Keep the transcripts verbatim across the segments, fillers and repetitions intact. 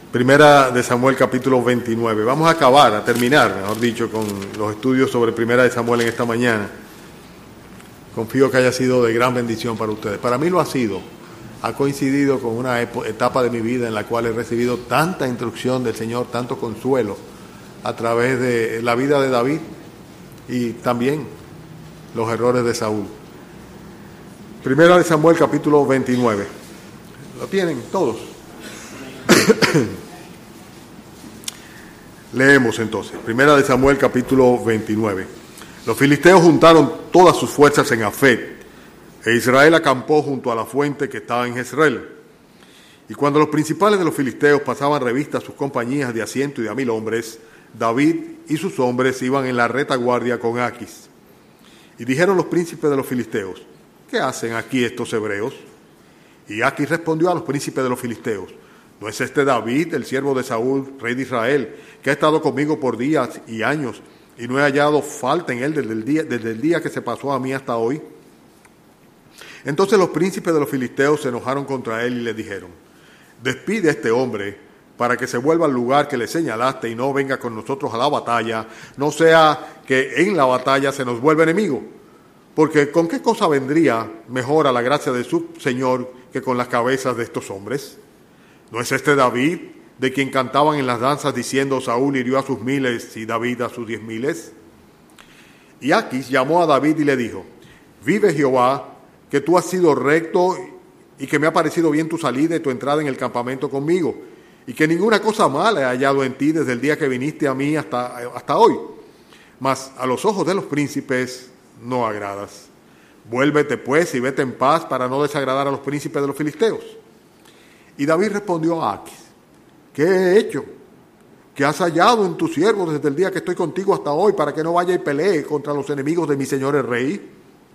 Primera de Samuel capítulo veintinueve. Vamos a acabar, a terminar, mejor dicho, con los estudios sobre Primera de Samuel en esta mañana. Confío que haya sido de gran bendición para ustedes. Para mí lo ha sido. Ha coincidido con una etapa de mi vida en la cual he recibido tanta instrucción del Señor, tanto consuelo a través de la vida de David y también los errores de Saúl. Primera de Samuel capítulo veintinueve. ¿Lo tienen todos? Leemos entonces, Primera de Samuel capítulo veintinueve. Los filisteos juntaron todas sus fuerzas en Afec, e Israel acampó junto a la fuente que estaba en Jezreel. Y cuando los principales de los filisteos pasaban revista a sus compañías de a ciento y de a mil hombres, David y sus hombres iban en la retaguardia con Aquis. Y dijeron los príncipes de los filisteos: ¿qué hacen aquí estos hebreos? Y Aquis respondió a los príncipes de los filisteos: ¿no es este David, el siervo de Saúl, rey de Israel, que ha estado conmigo por días y años, y no he hallado falta en él desde el día, desde el día que se pasó a mí hasta hoy? Entonces los príncipes de los filisteos se enojaron contra él y le dijeron: despide a este hombre para que se vuelva al lugar que le señalaste y no venga con nosotros a la batalla, no sea que en la batalla se nos vuelva enemigo. Porque ¿con qué cosa vendría mejor a la gracia de su Señor que con las cabezas de estos hombres? ¿No es este David, de quien cantaban en las danzas diciendo: Saúl hirió a sus miles y David a sus diez miles? Y Aquis llamó a David y le dijo: vive Jehová, que tú has sido recto y que me ha parecido bien tu salida y tu entrada en el campamento conmigo, y que ninguna cosa mala he hallado en ti desde el día que viniste a mí hasta, hasta hoy. Mas a los ojos de los príncipes no agradas. Vuélvete pues y vete en paz para no desagradar a los príncipes de los filisteos. Y David respondió a Aquis: ¿qué he hecho? ¿Qué has hallado en tu siervo desde el día que estoy contigo hasta hoy, para que no vaya y pelee contra los enemigos de mi señor el rey?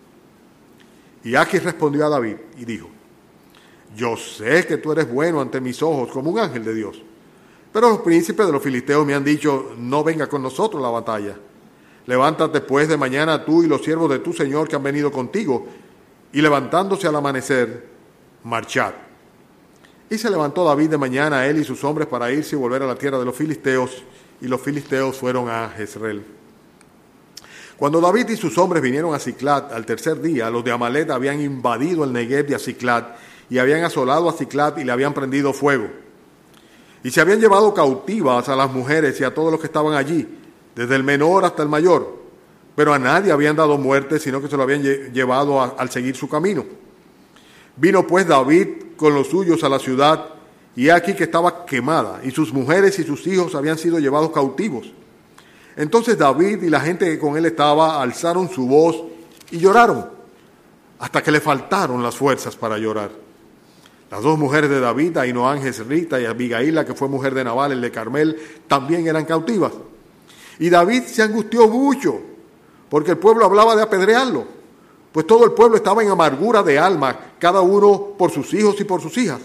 Y Aquis respondió a David y dijo: yo sé que tú eres bueno ante mis ojos como un ángel de Dios, pero los príncipes de los filisteos me han dicho: no venga con nosotros a la batalla. Levántate pues de mañana tú y los siervos de tu señor que han venido contigo, y levantándose al amanecer, marchad. Y se levantó David de mañana, él y sus hombres, para irse y volver a la tierra de los filisteos, y los filisteos fueron a Jezreel. Cuando David y sus hombres vinieron a Siclat al tercer día, los de Amalec habían invadido el Negev de Siclat y habían asolado a Siclat y le habían prendido fuego. Y se habían llevado cautivas a las mujeres y a todos los que estaban allí, desde el menor hasta el mayor, pero a nadie habían dado muerte, sino que se lo habían llevado a, al seguir su camino. Vino pues David con los suyos a la ciudad, y aquí que estaba quemada, y sus mujeres y sus hijos habían sido llevados cautivos. Entonces David y la gente que con él estaba alzaron su voz y lloraron, hasta que le faltaron las fuerzas para llorar. Las dos mujeres de David, Ahinoam Jezreelita y Abigail, la que fue mujer de Nabal, el de Carmel, también eran cautivas. Y David se angustió mucho, porque el pueblo hablaba de apedrearlo, pues todo el pueblo estaba en amargura de alma, cada uno por sus hijos y por sus hijas.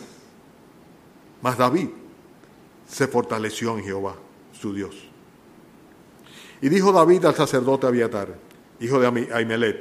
Mas David se fortaleció en Jehová, su Dios. Y dijo David al sacerdote Abiatar, hijo de Ahimelech: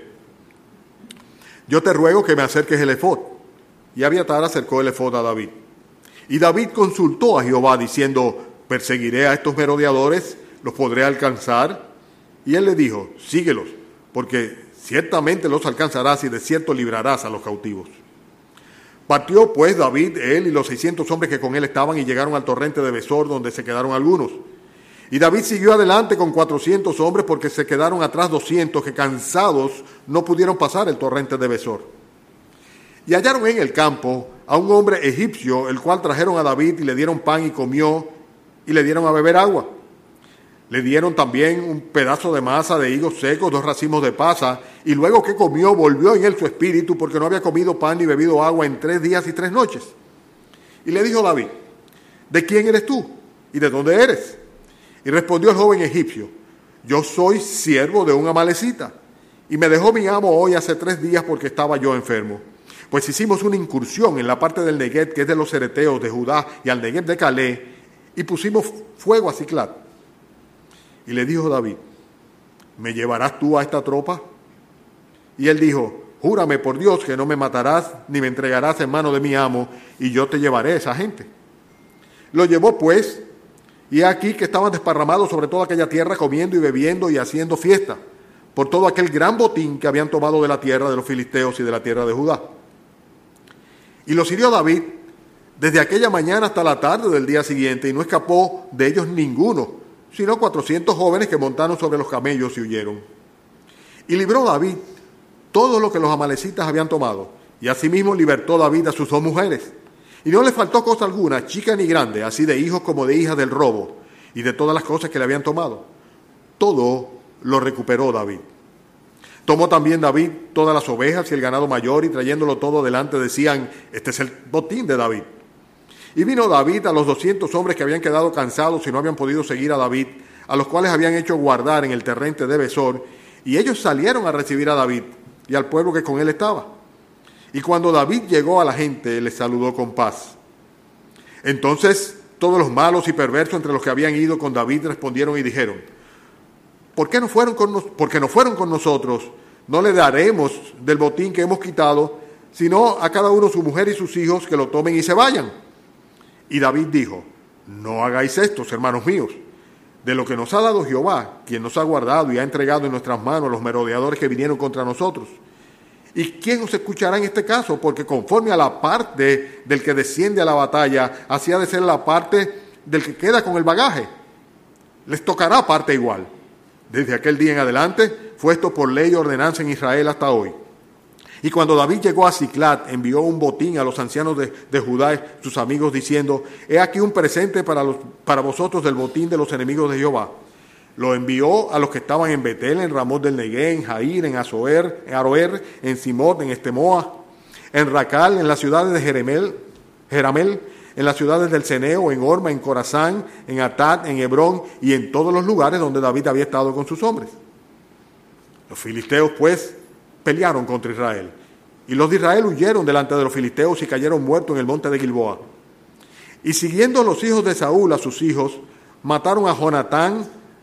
yo te ruego que me acerques el efod. Y Abiatar acercó el efod a David. Y David consultó a Jehová, diciendo: ¿perseguiré a estos merodeadores? ¿Los podré alcanzar? Y él le dijo: síguelos, porque ciertamente los alcanzarás y de cierto librarás a los cautivos. Partió pues David, él y los seiscientos hombres que con él estaban, y llegaron al torrente de Besor, donde se quedaron algunos. Y David siguió adelante con cuatrocientos hombres, porque se quedaron atrás doscientos, que cansados no pudieron pasar el torrente de Besor. Y hallaron en el campo a un hombre egipcio, el cual trajeron a David, y le dieron pan y comió, y le dieron a beber agua. Le dieron también un pedazo de masa de higos secos, dos racimos de pasa, y luego que comió volvió en él su espíritu, porque no había comido pan ni bebido agua en tres días y tres noches. Y le dijo David: ¿de quién eres tú? ¿Y de dónde eres? Y respondió el joven egipcio: yo soy siervo de un amalecita, y me dejó mi amo hoy hace tres días porque estaba yo enfermo. Pues hicimos una incursión en la parte del Negev, que es de los cereteos de Judá, y al Negev de Calé, y pusimos fuego a Siclat. Y le dijo David: ¿me llevarás tú a esta tropa? Y él dijo: júrame por Dios que no me matarás ni me entregarás en mano de mi amo, y yo te llevaré a esa gente. Lo llevó pues, y aquí que estaban desparramados sobre toda aquella tierra, comiendo y bebiendo y haciendo fiesta, por todo aquel gran botín que habían tomado de la tierra de los filisteos y de la tierra de Judá. Y los hirió David desde aquella mañana hasta la tarde del día siguiente, y no escapó de ellos ninguno, sino cuatrocientos jóvenes que montaron sobre los camellos y huyeron. Y libró David todo lo que los amalecitas habían tomado, y asimismo libertó David a sus dos mujeres. Y no le faltó cosa alguna, chica ni grande, así de hijos como de hijas del robo, y de todas las cosas que le habían tomado. Todo lo recuperó David. Tomó también David todas las ovejas y el ganado mayor, y trayéndolo todo delante decían: este es el botín de David. Y vino David a los doscientos hombres que habían quedado cansados y no habían podido seguir a David, a los cuales habían hecho guardar en el torrente de Besor, y ellos salieron a recibir a David y al pueblo que con él estaba. Y cuando David llegó a la gente, les saludó con paz. Entonces todos los malos y perversos entre los que habían ido con David respondieron y dijeron: ¿Por qué no fueron con nos- porque no fueron con nosotros? No le daremos del botín que hemos quitado, sino a cada uno su mujer y sus hijos, que lo tomen y se vayan. Y David dijo: no hagáis esto, hermanos míos. De lo que nos ha dado Jehová, quien nos ha guardado y ha entregado en nuestras manos los merodeadores que vinieron contra nosotros. ¿Y quién os escuchará en este caso? Porque conforme a la parte del que desciende a la batalla, así ha de ser la parte del que queda con el bagaje. Les tocará parte igual. Desde aquel día en adelante fue esto por ley y ordenanza en Israel hasta hoy. Y cuando David llegó a Siclat, envió un botín a los ancianos de, de Judá, sus amigos, diciendo: he aquí un presente para, los, para vosotros del botín de los enemigos de Jehová. Lo envió a los que estaban en Betel, en Ramot del Negué, en Jair, en Azoer, en Aroer, en Simot, en Estemoa, en Racal, en las ciudades de Jeremel, Jeramel, en las ciudades del Ceneo, en Orma, en Corazán, en Atad, en Hebrón y en todos los lugares donde David había estado con sus hombres. Los filisteos, pues, pelearon contra Israel, y los de Israel huyeron delante de los filisteos y cayeron muertos en el monte de Gilboa. Y siguiendo los hijos de Saúl a sus hijos, mataron a Jonatán,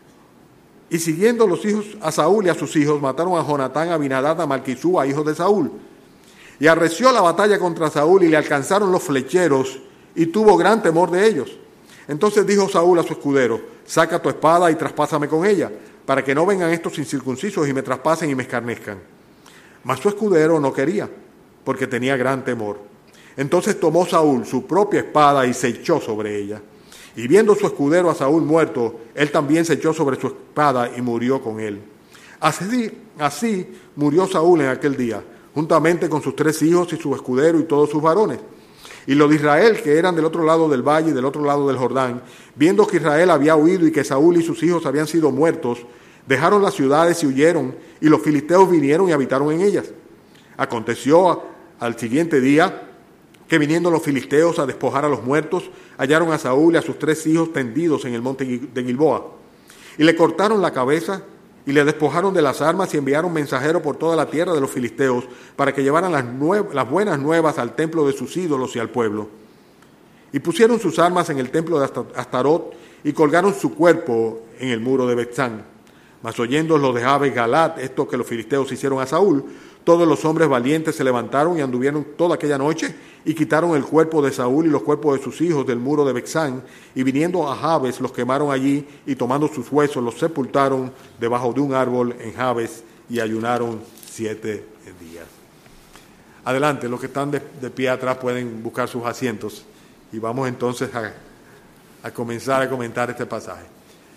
y siguiendo los hijos a Saúl y a sus hijos, mataron a Jonatán, a Abinadab, a Malquisú, a hijos de Saúl. Y arreció la batalla contra Saúl, y le alcanzaron los flecheros, y tuvo gran temor de ellos. Entonces dijo Saúl a su escudero: saca tu espada y traspásame con ella, para que no vengan estos incircuncisos y me traspasen y me escarnezcan. Mas su escudero no quería, porque tenía gran temor. Entonces tomó Saúl su propia espada y se echó sobre ella. Y viendo su escudero a Saúl muerto, él también se echó sobre su espada y murió con él. Así, así murió Saúl en aquel día, juntamente con sus tres hijos y su escudero y todos sus varones. Y los de Israel, que eran del otro lado del valle y del otro lado del Jordán, viendo que Israel había huido y que Saúl y sus hijos habían sido muertos, dejaron las ciudades y huyeron, y los filisteos vinieron y habitaron en ellas. Aconteció al siguiente día que, viniendo los filisteos a despojar a los muertos, hallaron a Saúl y a sus tres hijos tendidos en el monte de Gilboa. Y le cortaron la cabeza y le despojaron de las armas y enviaron mensajeros por toda la tierra de los filisteos para que llevaran las, nue- las buenas nuevas al templo de sus ídolos y al pueblo. Y pusieron sus armas en el templo de Astarot y colgaron su cuerpo en el muro de Betzán. Mas oyendo los de Jabes Galat esto que los filisteos hicieron a Saúl, todos los hombres valientes se levantaron y anduvieron toda aquella noche y quitaron el cuerpo de Saúl y los cuerpos de sus hijos del muro de Betzán, y viniendo a Jabes los quemaron allí, y tomando sus huesos los sepultaron debajo de un árbol en Jabes, y ayunaron siete días. Adelante, los que están de, de pie atrás pueden buscar sus asientos, y vamos entonces a, a comenzar a comentar este pasaje.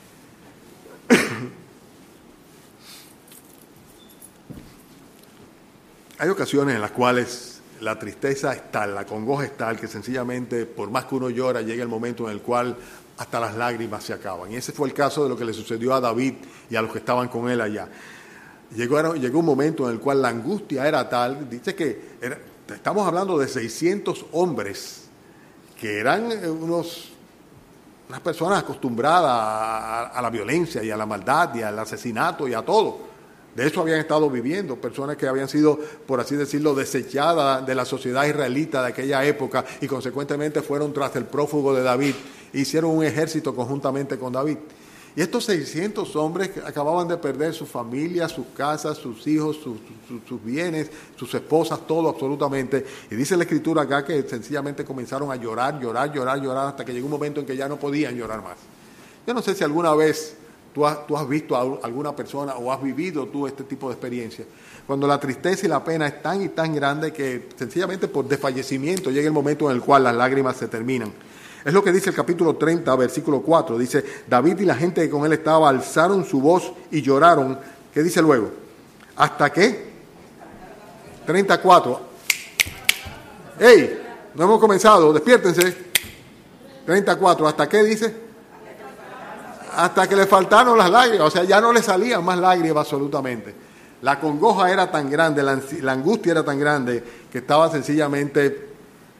Hay ocasiones en las cuales la tristeza es tal, la congoja es tal, que sencillamente, por más que uno llora, llega el momento en el cual hasta las lágrimas se acaban. Y ese fue el caso de lo que le sucedió a David y a los que estaban con él allá. Llegó, llegó un momento en el cual la angustia era tal, dice que era, estamos hablando de seiscientos hombres, que eran unos, unas personas acostumbradas a, a la violencia y a la maldad y al asesinato y a todo. De eso habían estado viviendo, personas que habían sido, por así decirlo, desechadas de la sociedad israelita de aquella época y consecuentemente fueron tras el prófugo de David, e hicieron un ejército conjuntamente con David. Y estos seiscientos hombres acababan de perder su familia, sus casas, sus hijos, sus, sus, sus bienes, sus esposas, todo absolutamente. Y dice la Escritura acá que sencillamente comenzaron a llorar, llorar, llorar, llorar, hasta que llegó un momento en que ya no podían llorar más. Yo no sé si alguna vez tú has, tú has visto a alguna persona o has vivido tú este tipo de experiencia, cuando la tristeza y la pena es tan y tan grande que sencillamente por desfallecimiento llega el momento en el cual las lágrimas se terminan. Es lo que dice el capítulo treinta, versículo cuatro. Dice, David y la gente que con él estaba alzaron su voz y lloraron. ¿Qué dice luego? ¿Hasta qué? treinta y cuatro. ¡Ey! No hemos comenzado, despiértense. treinta y cuatro. ¿Hasta qué dice? Hasta que le faltaron las lágrimas. O sea, ya no le salían más lágrimas absolutamente. La congoja era tan grande, la, la angustia era tan grande que estaba sencillamente...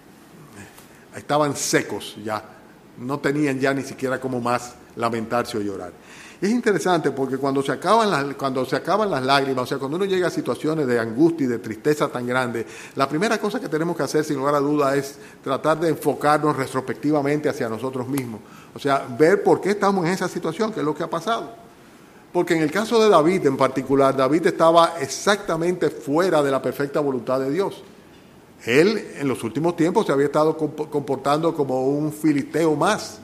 estaban secos ya, no tenían ya ni siquiera como más lamentarse o llorar. Y es interesante porque cuando se acaban las, cuando se acaban las lágrimas, o sea, cuando uno llega a situaciones de angustia y de tristeza tan grande, la primera cosa que tenemos que hacer, sin lugar a duda, es tratar de enfocarnos retrospectivamente hacia nosotros mismos. O sea, ver por qué estamos en esa situación, qué es lo que ha pasado. Porque en el caso de David en particular, David estaba exactamente fuera de la perfecta voluntad de Dios. Él en los últimos tiempos se había estado comportando como un filisteo más,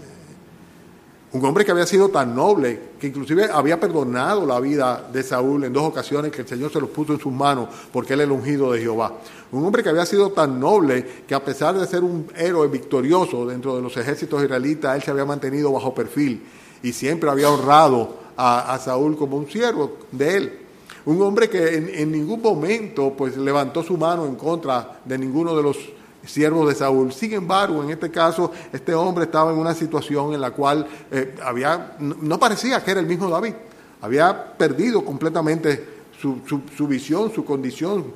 un hombre que había sido tan noble, que inclusive había perdonado la vida de Saúl en dos ocasiones que el Señor se los puso en sus manos porque él era el ungido de Jehová. Un hombre que había sido tan noble que a pesar de ser un héroe victorioso dentro de los ejércitos israelitas, él se había mantenido bajo perfil y siempre había honrado a, a Saúl como un siervo de él. Un hombre que en, en ningún momento pues levantó su mano en contra de ninguno de los siervos de Saúl. Sin embargo, en este caso, este hombre estaba en una situación en la cual eh, había, no parecía que era el mismo David. Había perdido completamente su, su, su visión, su condición.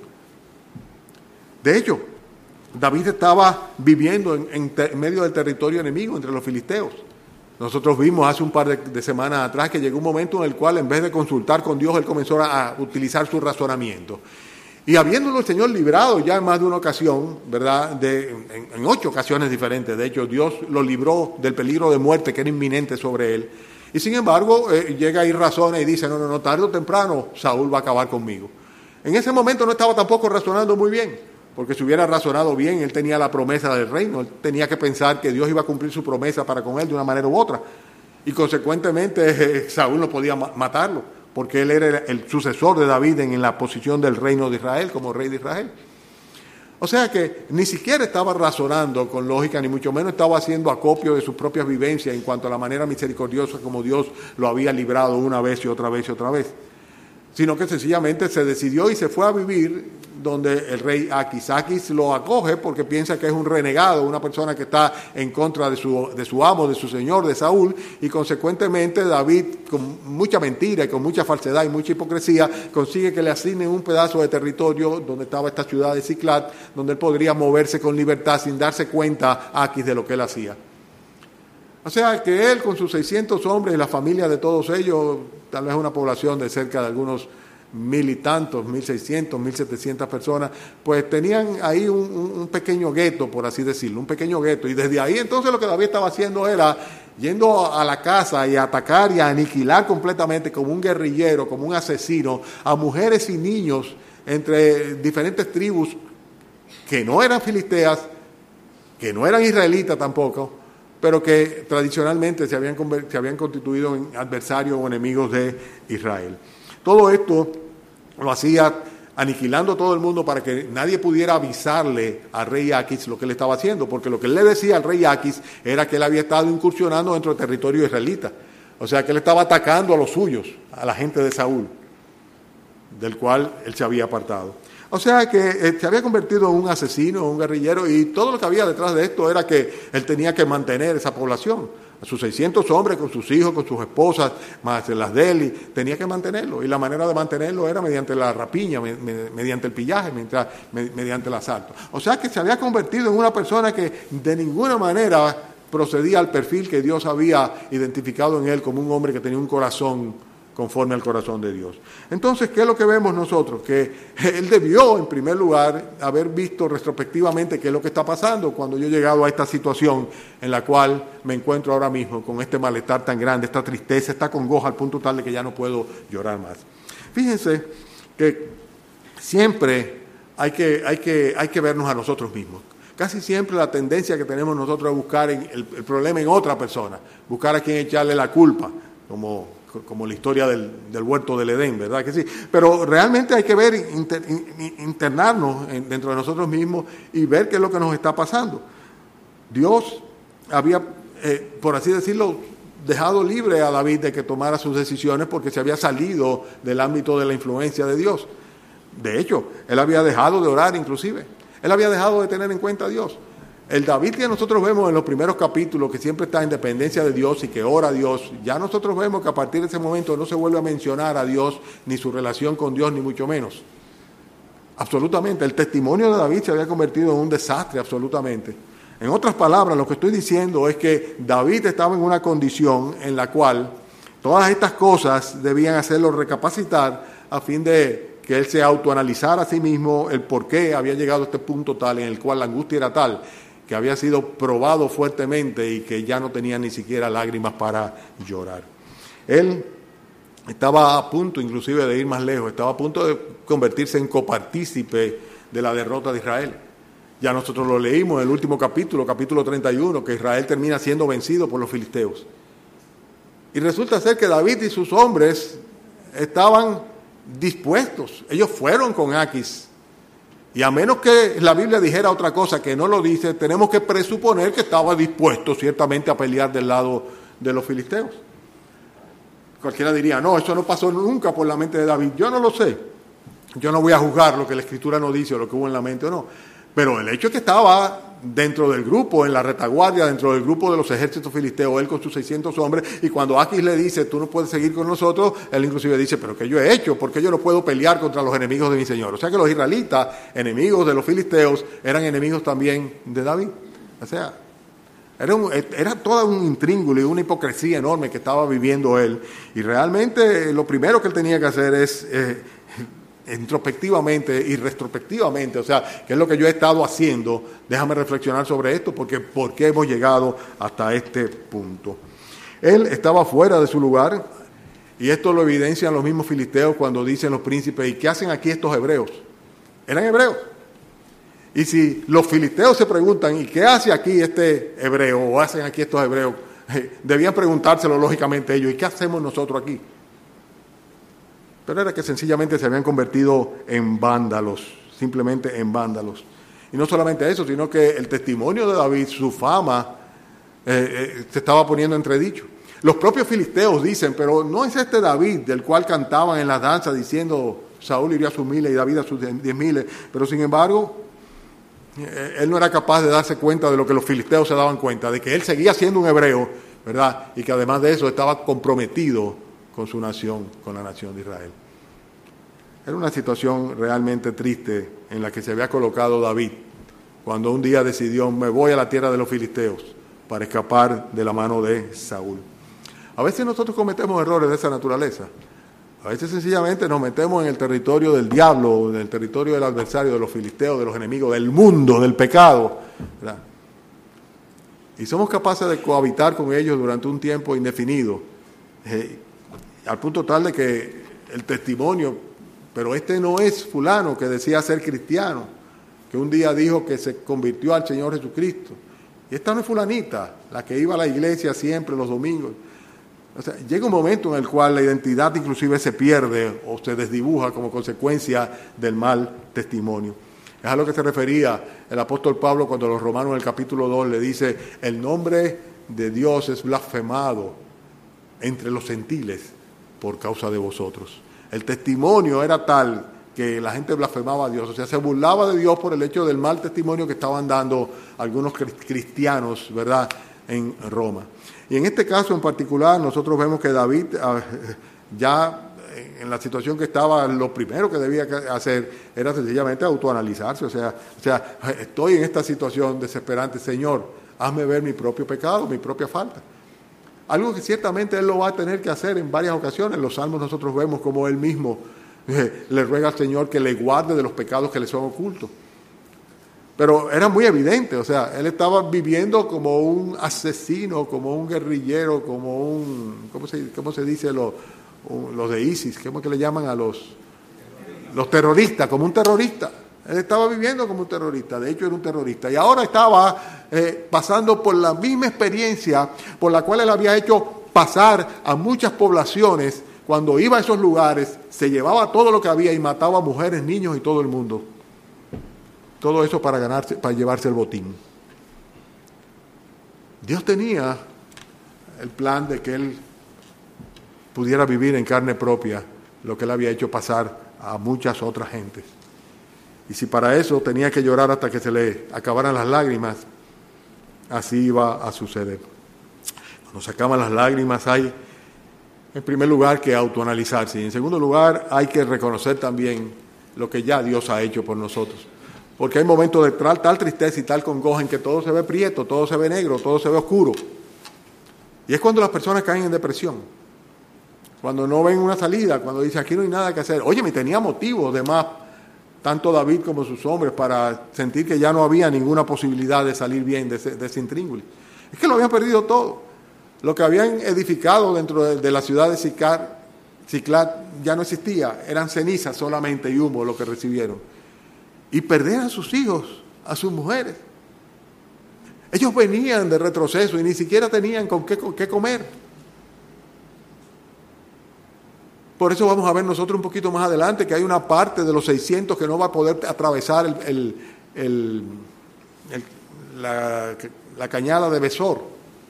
De hecho, David estaba viviendo en, en, te, en medio del territorio enemigo, entre los filisteos. Nosotros vimos hace un par de, de semanas atrás que llegó un momento en el cual en vez de consultar con Dios, él comenzó a, a utilizar su razonamiento. Y habiéndolo el Señor librado ya en más de una ocasión, ¿verdad? De, en, en ocho ocasiones diferentes, de hecho Dios lo libró del peligro de muerte que era inminente sobre él. Y sin embargo, eh, llega y razona y dice, no, no, no, tarde o temprano Saúl va a acabar conmigo. En ese momento no estaba tampoco razonando muy bien, porque si hubiera razonado bien, él tenía la promesa del reino, él tenía que pensar que Dios iba a cumplir su promesa para con él de una manera u otra. Y consecuentemente eh, Saúl no podía ma- matarlo, porque él era el sucesor de David en, en la posición del reino de Israel, como rey de Israel. O sea que ni siquiera estaba razonando con lógica, ni mucho menos estaba haciendo acopio de sus propias vivencias en cuanto a la manera misericordiosa como Dios lo había librado una vez y otra vez y otra vez. Sino que sencillamente se decidió y se fue a vivir donde el rey Aquis. Aquis lo acoge porque piensa que es un renegado, una persona que está en contra de su, de su amo, de su señor, de Saúl, y consecuentemente David, con mucha mentira y con mucha falsedad y mucha hipocresía, consigue que le asignen un pedazo de territorio donde estaba esta ciudad de Siclat, donde él podría moverse con libertad sin darse cuenta Aquis de lo que él hacía. O sea que él con sus seiscientos hombres y la familia de todos ellos, tal vez una población de cerca de algunos mil y tantos, mil seiscientos, mil setecientas personas, pues tenían ahí un, un pequeño gueto, por así decirlo, un pequeño gueto. Y desde ahí entonces lo que David estaba haciendo era yendo a la casa y a atacar y a aniquilar completamente como un guerrillero, como un asesino, a mujeres y niños entre diferentes tribus que no eran filisteas, que no eran israelitas tampoco, pero que tradicionalmente se habían, se habían constituido en adversarios o enemigos de Israel. Todo esto lo hacía aniquilando a todo el mundo para que nadie pudiera avisarle al rey Aquis lo que él estaba haciendo, porque lo que él le decía al rey Aquis era que él había estado incursionando dentro del territorio israelita. O sea, que él estaba atacando a los suyos, a la gente de Saúl, del cual él se había apartado. O sea que eh, se había convertido en un asesino, un guerrillero, y todo lo que había detrás de esto era que él tenía que mantener esa población. A sus seiscientos hombres, con sus hijos, con sus esposas, más las de él, y tenía que mantenerlo. Y la manera de mantenerlo era mediante la rapiña, me, me, mediante el pillaje, mientras, me, mediante el asalto. O sea que se había convertido en una persona que de ninguna manera procedía al perfil que Dios había identificado en él como un hombre que tenía un corazón conforme al corazón de Dios. Entonces, ¿qué es lo que vemos nosotros? Que él debió, en primer lugar, haber visto retrospectivamente qué es lo que está pasando cuando yo he llegado a esta situación en la cual me encuentro ahora mismo, con este malestar tan grande, esta tristeza, esta congoja, al punto tal de que ya no puedo llorar más. Fíjense que siempre hay que, hay que, hay que vernos a nosotros mismos. Casi siempre la tendencia que tenemos nosotros a buscar en el, el problema en otra persona, buscar a quien echarle la culpa, como... como la historia del, del huerto del Edén, ¿verdad que sí? Pero realmente hay que ver, inter, internarnos en, dentro de nosotros mismos y ver qué es lo que nos está pasando. Dios había, eh, por así decirlo, dejado libre a David de que tomara sus decisiones porque se había salido del ámbito de la influencia de Dios. De hecho, él había dejado de orar inclusive. Él había dejado de tener en cuenta a Dios. El David que nosotros vemos en los primeros capítulos, que siempre está en dependencia de Dios y que ora a Dios, ya nosotros vemos que a partir de ese momento no se vuelve a mencionar a Dios, ni su relación con Dios, ni mucho menos. Absolutamente, el testimonio de David se había convertido en un desastre, absolutamente. En otras palabras, lo que estoy diciendo es que David estaba en una condición en la cual todas estas cosas debían hacerlo recapacitar a fin de que él se autoanalizara a sí mismo el por qué había llegado a este punto tal en el cual la angustia era tal, que había sido probado fuertemente y que ya no tenía ni siquiera lágrimas para llorar. Él estaba a punto inclusive de ir más lejos, estaba a punto de convertirse en copartícipe de la derrota de Israel. Ya nosotros lo leímos en el último capítulo, capítulo treinta y uno, que Israel termina siendo vencido por los filisteos. Y resulta ser que David y sus hombres estaban dispuestos, ellos fueron con Aquis. Y a menos que la Biblia dijera otra cosa que no lo dice, tenemos que presuponer que estaba dispuesto ciertamente a pelear del lado de los filisteos. Cualquiera diría, no, eso no pasó nunca por la mente de David. Yo no lo sé. Yo no voy a juzgar lo que la Escritura no dice o lo que hubo en la mente o no. Pero el hecho es que estaba dentro del grupo, en la retaguardia, dentro del grupo de los ejércitos filisteos, él con sus seiscientos hombres, y cuando Aquis le dice, tú no puedes seguir con nosotros, él inclusive dice, pero ¿qué yo he hecho? ¿Por qué yo no puedo pelear contra los enemigos de mi Señor? O sea que los israelitas, enemigos de los filisteos, eran enemigos también de David. O sea, era, un, era toda un intríngulo y una hipocresía enorme que estaba viviendo él, y realmente lo primero que él tenía que hacer es... Eh, introspectivamente y retrospectivamente, o sea, ¿qué es lo que yo he estado haciendo? Déjame reflexionar sobre esto, porque ¿por qué hemos llegado hasta este punto? Él estaba fuera de su lugar, y esto lo evidencian los mismos filisteos cuando dicen los príncipes, ¿y qué hacen aquí estos hebreos? Eran hebreos. Y si los filisteos se preguntan, ¿y qué hace aquí este hebreo? ¿O hacen aquí estos hebreos? Debían preguntárselo lógicamente ellos, ¿y qué hacemos nosotros aquí? Pero era que sencillamente se habían convertido en vándalos, simplemente en vándalos. Y no solamente eso, sino que el testimonio de David, su fama, eh, eh, se estaba poniendo entredicho. Los propios filisteos dicen, pero no es este David del cual cantaban en las danzas diciendo, Saúl iría a sus miles y David a sus diez miles, pero sin embargo, eh, él no era capaz de darse cuenta de lo que los filisteos se daban cuenta, de que él seguía siendo un hebreo, ¿verdad? Y que además de eso estaba comprometido con su nación, con la nación de Israel. Era una situación realmente triste en la que se había colocado David, cuando un día decidió, me voy a la tierra de los filisteos para escapar de la mano de Saúl. A veces nosotros cometemos errores de esa naturaleza. A veces sencillamente nos metemos en el territorio del diablo, en el territorio del adversario, de los filisteos, de los enemigos, del mundo, del pecado, ¿verdad? Y somos capaces de cohabitar con ellos durante un tiempo indefinido, eh, al punto tal de que el testimonio, pero este no es fulano que decía ser cristiano, que un día dijo que se convirtió al Señor Jesucristo. Y esta no es fulanita, la que iba a la iglesia siempre los domingos. O sea, llega un momento en el cual la identidad inclusive se pierde o se desdibuja como consecuencia del mal testimonio. Es a lo que se refería el apóstol Pablo cuando a los romanos en el capítulo dos le dice, el nombre de Dios es blasfemado entre los gentiles por causa de vosotros. El testimonio era tal que la gente blasfemaba a Dios, o sea, se burlaba de Dios por el hecho del mal testimonio que estaban dando algunos cristianos, ¿verdad?, en Roma. Y en este caso en particular, nosotros vemos que David, ya en la situación que estaba, lo primero que debía hacer era sencillamente autoanalizarse, o sea, o sea, estoy en esta situación desesperante, Señor, hazme ver mi propio pecado, mi propia falta. algo que ciertamente él lo va a tener que hacer en varias ocasiones. En los Salmos nosotros vemos como él mismo eh, le ruega al Señor que le guarde de los pecados que le son ocultos. Pero era muy evidente, o sea, él estaba viviendo como un asesino, como un guerrillero, como un, ¿cómo se, cómo se dice los, los de ISIS? ¿Cómo que le llaman a los, los terroristas? Como un terrorista. Él estaba viviendo como un terrorista, de hecho era un terrorista. Y ahora estaba eh, pasando por la misma experiencia por la cual él había hecho pasar a muchas poblaciones. Cuando iba a esos lugares, se llevaba todo lo que había y mataba a mujeres, niños y todo el mundo. Todo eso para ganarse, para llevarse el botín. Dios tenía el plan de que él pudiera vivir en carne propia lo que él había hecho pasar a muchas otras gentes. Y si para eso tenía que llorar hasta que se le acabaran las lágrimas, así iba a suceder. Cuando se acaban las lágrimas hay, en primer lugar, que autoanalizarse. Y en segundo lugar, hay que reconocer también lo que ya Dios ha hecho por nosotros. Porque hay momentos de tal, tal tristeza y tal congoja en que todo se ve prieto, todo se ve negro, todo se ve oscuro. Y es cuando las personas caen en depresión. Cuando no ven una salida, cuando dicen aquí no hay nada que hacer. Oye, me tenía motivos de más, tanto David como sus hombres, para sentir que ya no había ninguna posibilidad de salir bien de ese, de ese intríngulis. Es que lo habían perdido todo. Lo que habían edificado dentro de, de la ciudad de Sicar, Siclat ya no existía. Eran cenizas solamente y humo lo que recibieron. Y perder a sus hijos, a sus mujeres. Ellos venían de retroceso y ni siquiera tenían con qué, con qué comer. Por eso vamos a ver nosotros un poquito más adelante que hay una parte de los seiscientos que no va a poder atravesar el, el, el, el, la, la cañada de Besor.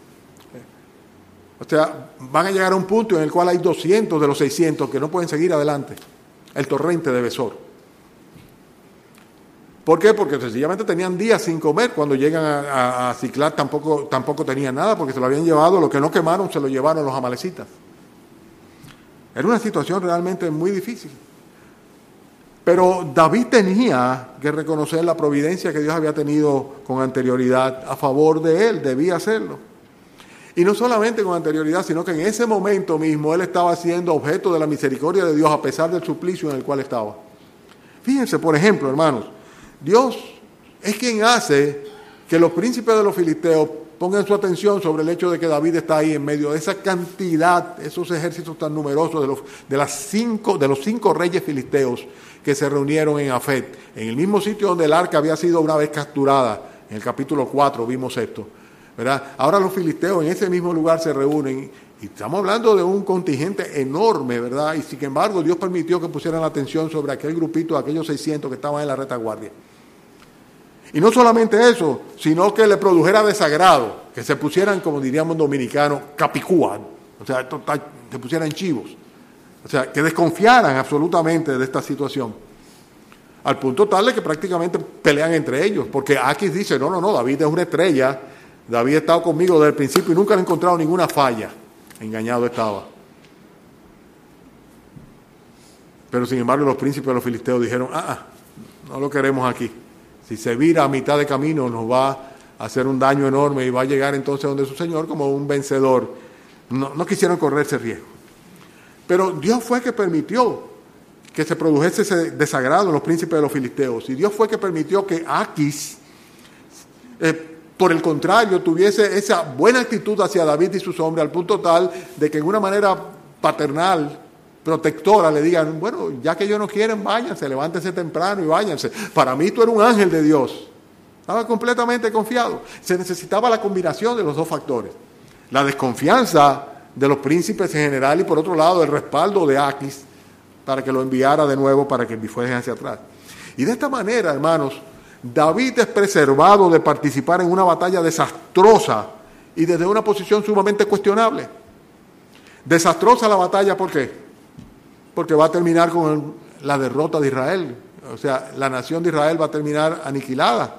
O sea, van a llegar a un punto en el cual hay doscientos de los seiscientos que no pueden seguir adelante. El torrente de Besor. ¿Por qué? Porque sencillamente tenían días sin comer. Cuando llegan a, a, a Siclat tampoco, tampoco tenían nada porque se lo habían llevado. Lo que no quemaron se lo llevaron los amalecitas. Era una situación realmente muy difícil. Pero David tenía que reconocer la providencia que Dios había tenido con anterioridad a favor de él. Debía hacerlo. Y no solamente con anterioridad, sino que en ese momento mismo él estaba siendo objeto de la misericordia de Dios a pesar del suplicio en el cual estaba. Fíjense, por ejemplo, hermanos, Dios es quien hace que los príncipes de los filisteos pongan su atención sobre el hecho de que David está ahí en medio de esa cantidad, esos ejércitos tan numerosos de los, de las cinco, de los cinco reyes filisteos que se reunieron en Afet, en el mismo sitio donde el arca había sido una vez capturada. En el capítulo cuatro vimos esto, ¿verdad? Ahora los filisteos en ese mismo lugar se reúnen y estamos hablando de un contingente enorme, ¿verdad? Y sin embargo Dios permitió que pusieran la atención sobre aquel grupito, aquellos seiscientos que estaban en la retaguardia. Y no solamente eso, sino que le produjera desagrado, que se pusieran, como diríamos en dominicano, capicúa, o sea, total, se pusieran chivos. O sea, que desconfiaran absolutamente de esta situación. Al punto tal de que prácticamente pelean entre ellos, porque Aquis dice, no, no, no, David es una estrella, David ha estado conmigo desde el principio y nunca le he encontrado ninguna falla. Engañado estaba. Pero sin embargo los príncipes de los filisteos dijeron, ah, ah, no lo queremos aquí. Si se vira a mitad de camino nos va a hacer un daño enorme y va a llegar entonces donde su Señor como un vencedor. No, no quisieron correr ese riesgo. Pero Dios fue que permitió que se produjese ese desagrado en los príncipes de los filisteos. Y Dios fue que permitió que Aquis, eh, por el contrario, tuviese esa buena actitud hacia David y sus hombres, al punto tal de que en una manera paternal, protectora, le digan, bueno, ya que ellos no quieren, váyanse, levántense temprano y váyanse. Para mí tú eres un ángel de Dios. Estaba completamente confiado. Se necesitaba la combinación de los dos factores. La desconfianza de los príncipes en general y por otro lado el respaldo de Aquis para que lo enviara de nuevo para que fuesen hacia atrás. Y de esta manera, hermanos, David es preservado de participar en una batalla desastrosa y desde una posición sumamente cuestionable. Desastrosa la batalla, ¿por qué? Porque va a terminar con la derrota de Israel. O sea, la nación de Israel va a terminar aniquilada.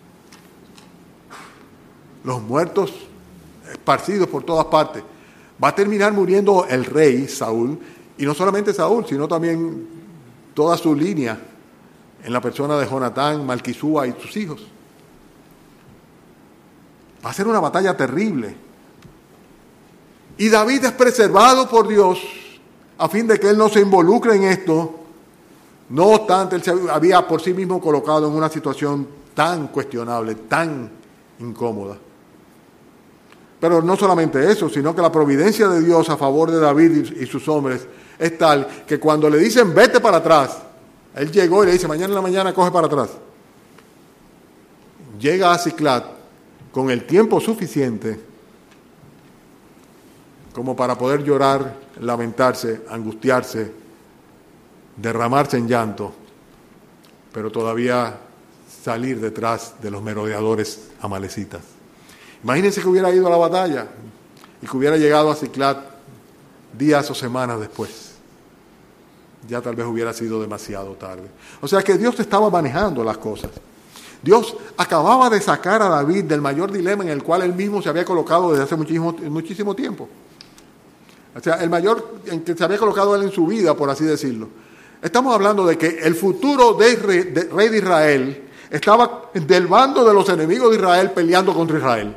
Los muertos esparcidos por todas partes. Va a terminar muriendo el rey Saúl, y no solamente Saúl, sino también toda su línea, en la persona de Jonatán, Malquisúa y sus hijos. Va a ser una batalla terrible. Y David es preservado por Dios a fin de que él no se involucre en esto. No obstante, él se había por sí mismo colocado en una situación tan cuestionable, tan incómoda. Pero no solamente eso, sino que la providencia de Dios a favor de David y sus hombres es tal que cuando le dicen vete para atrás, él llegó y le dice mañana en la mañana coge para atrás. Llega a Ziclag con el tiempo suficiente como para poder llorar, lamentarse, angustiarse, derramarse en llanto, pero todavía salir detrás de los merodeadores amalecitas. Imagínense que hubiera ido a la batalla y que hubiera llegado a Ziclag días o semanas después. Ya tal vez hubiera sido demasiado tarde. O sea que Dios estaba manejando las cosas. Dios acababa de sacar a David del mayor dilema en el cual él mismo se había colocado desde hace muchísimo, muchísimo tiempo. O sea, el mayor en que se había colocado él en su vida, por así decirlo. Estamos hablando de que el futuro de rey, de rey de Israel estaba del bando de los enemigos de Israel peleando contra Israel.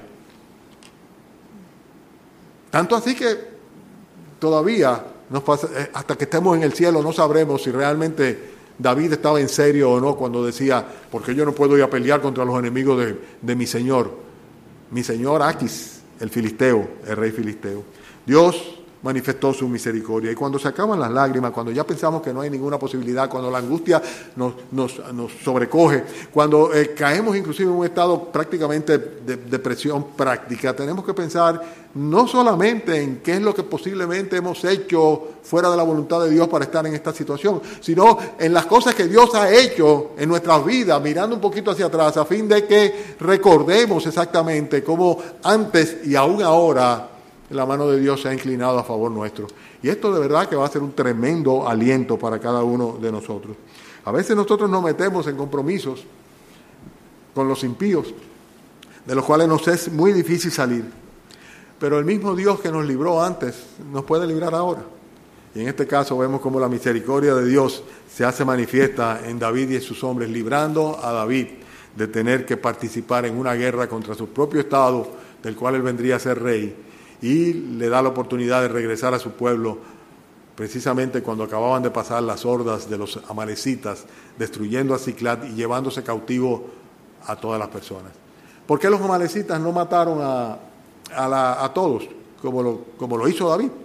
Tanto así que todavía, nos pasa, hasta que estemos en el cielo, no sabremos si realmente David estaba en serio o no cuando decía, porque yo no puedo ir a pelear contra los enemigos de, de mi señor, mi señor Aquis, el filisteo, el rey filisteo. Dios manifestó su misericordia. Y cuando se acaban las lágrimas, cuando ya pensamos que no hay ninguna posibilidad, cuando la angustia nos, nos, nos sobrecoge, cuando eh, caemos inclusive en un estado prácticamente de depresión práctica, tenemos que pensar no solamente en qué es lo que posiblemente hemos hecho fuera de la voluntad de Dios para estar en esta situación, sino en las cosas que Dios ha hecho en nuestras vidas, mirando un poquito hacia atrás, a fin de que recordemos exactamente cómo antes y aún ahora la mano de Dios se ha inclinado a favor nuestro. Y esto de verdad que va a ser un tremendo aliento para cada uno de nosotros. A veces nosotros nos metemos en compromisos con los impíos, de los cuales nos es muy difícil salir. Pero el mismo Dios que nos libró antes, nos puede librar ahora. Y en este caso vemos cómo la misericordia de Dios se hace manifiesta en David y en sus hombres, librando a David de tener que participar en una guerra contra su propio estado, del cual él vendría a ser rey, y le da la oportunidad de regresar a su pueblo precisamente cuando acababan de pasar las hordas de los amalecitas, destruyendo a Ziclag y llevándose cautivo a todas las personas. ¿Por qué los amalecitas no mataron a, a, la, a todos como lo, como lo hizo David?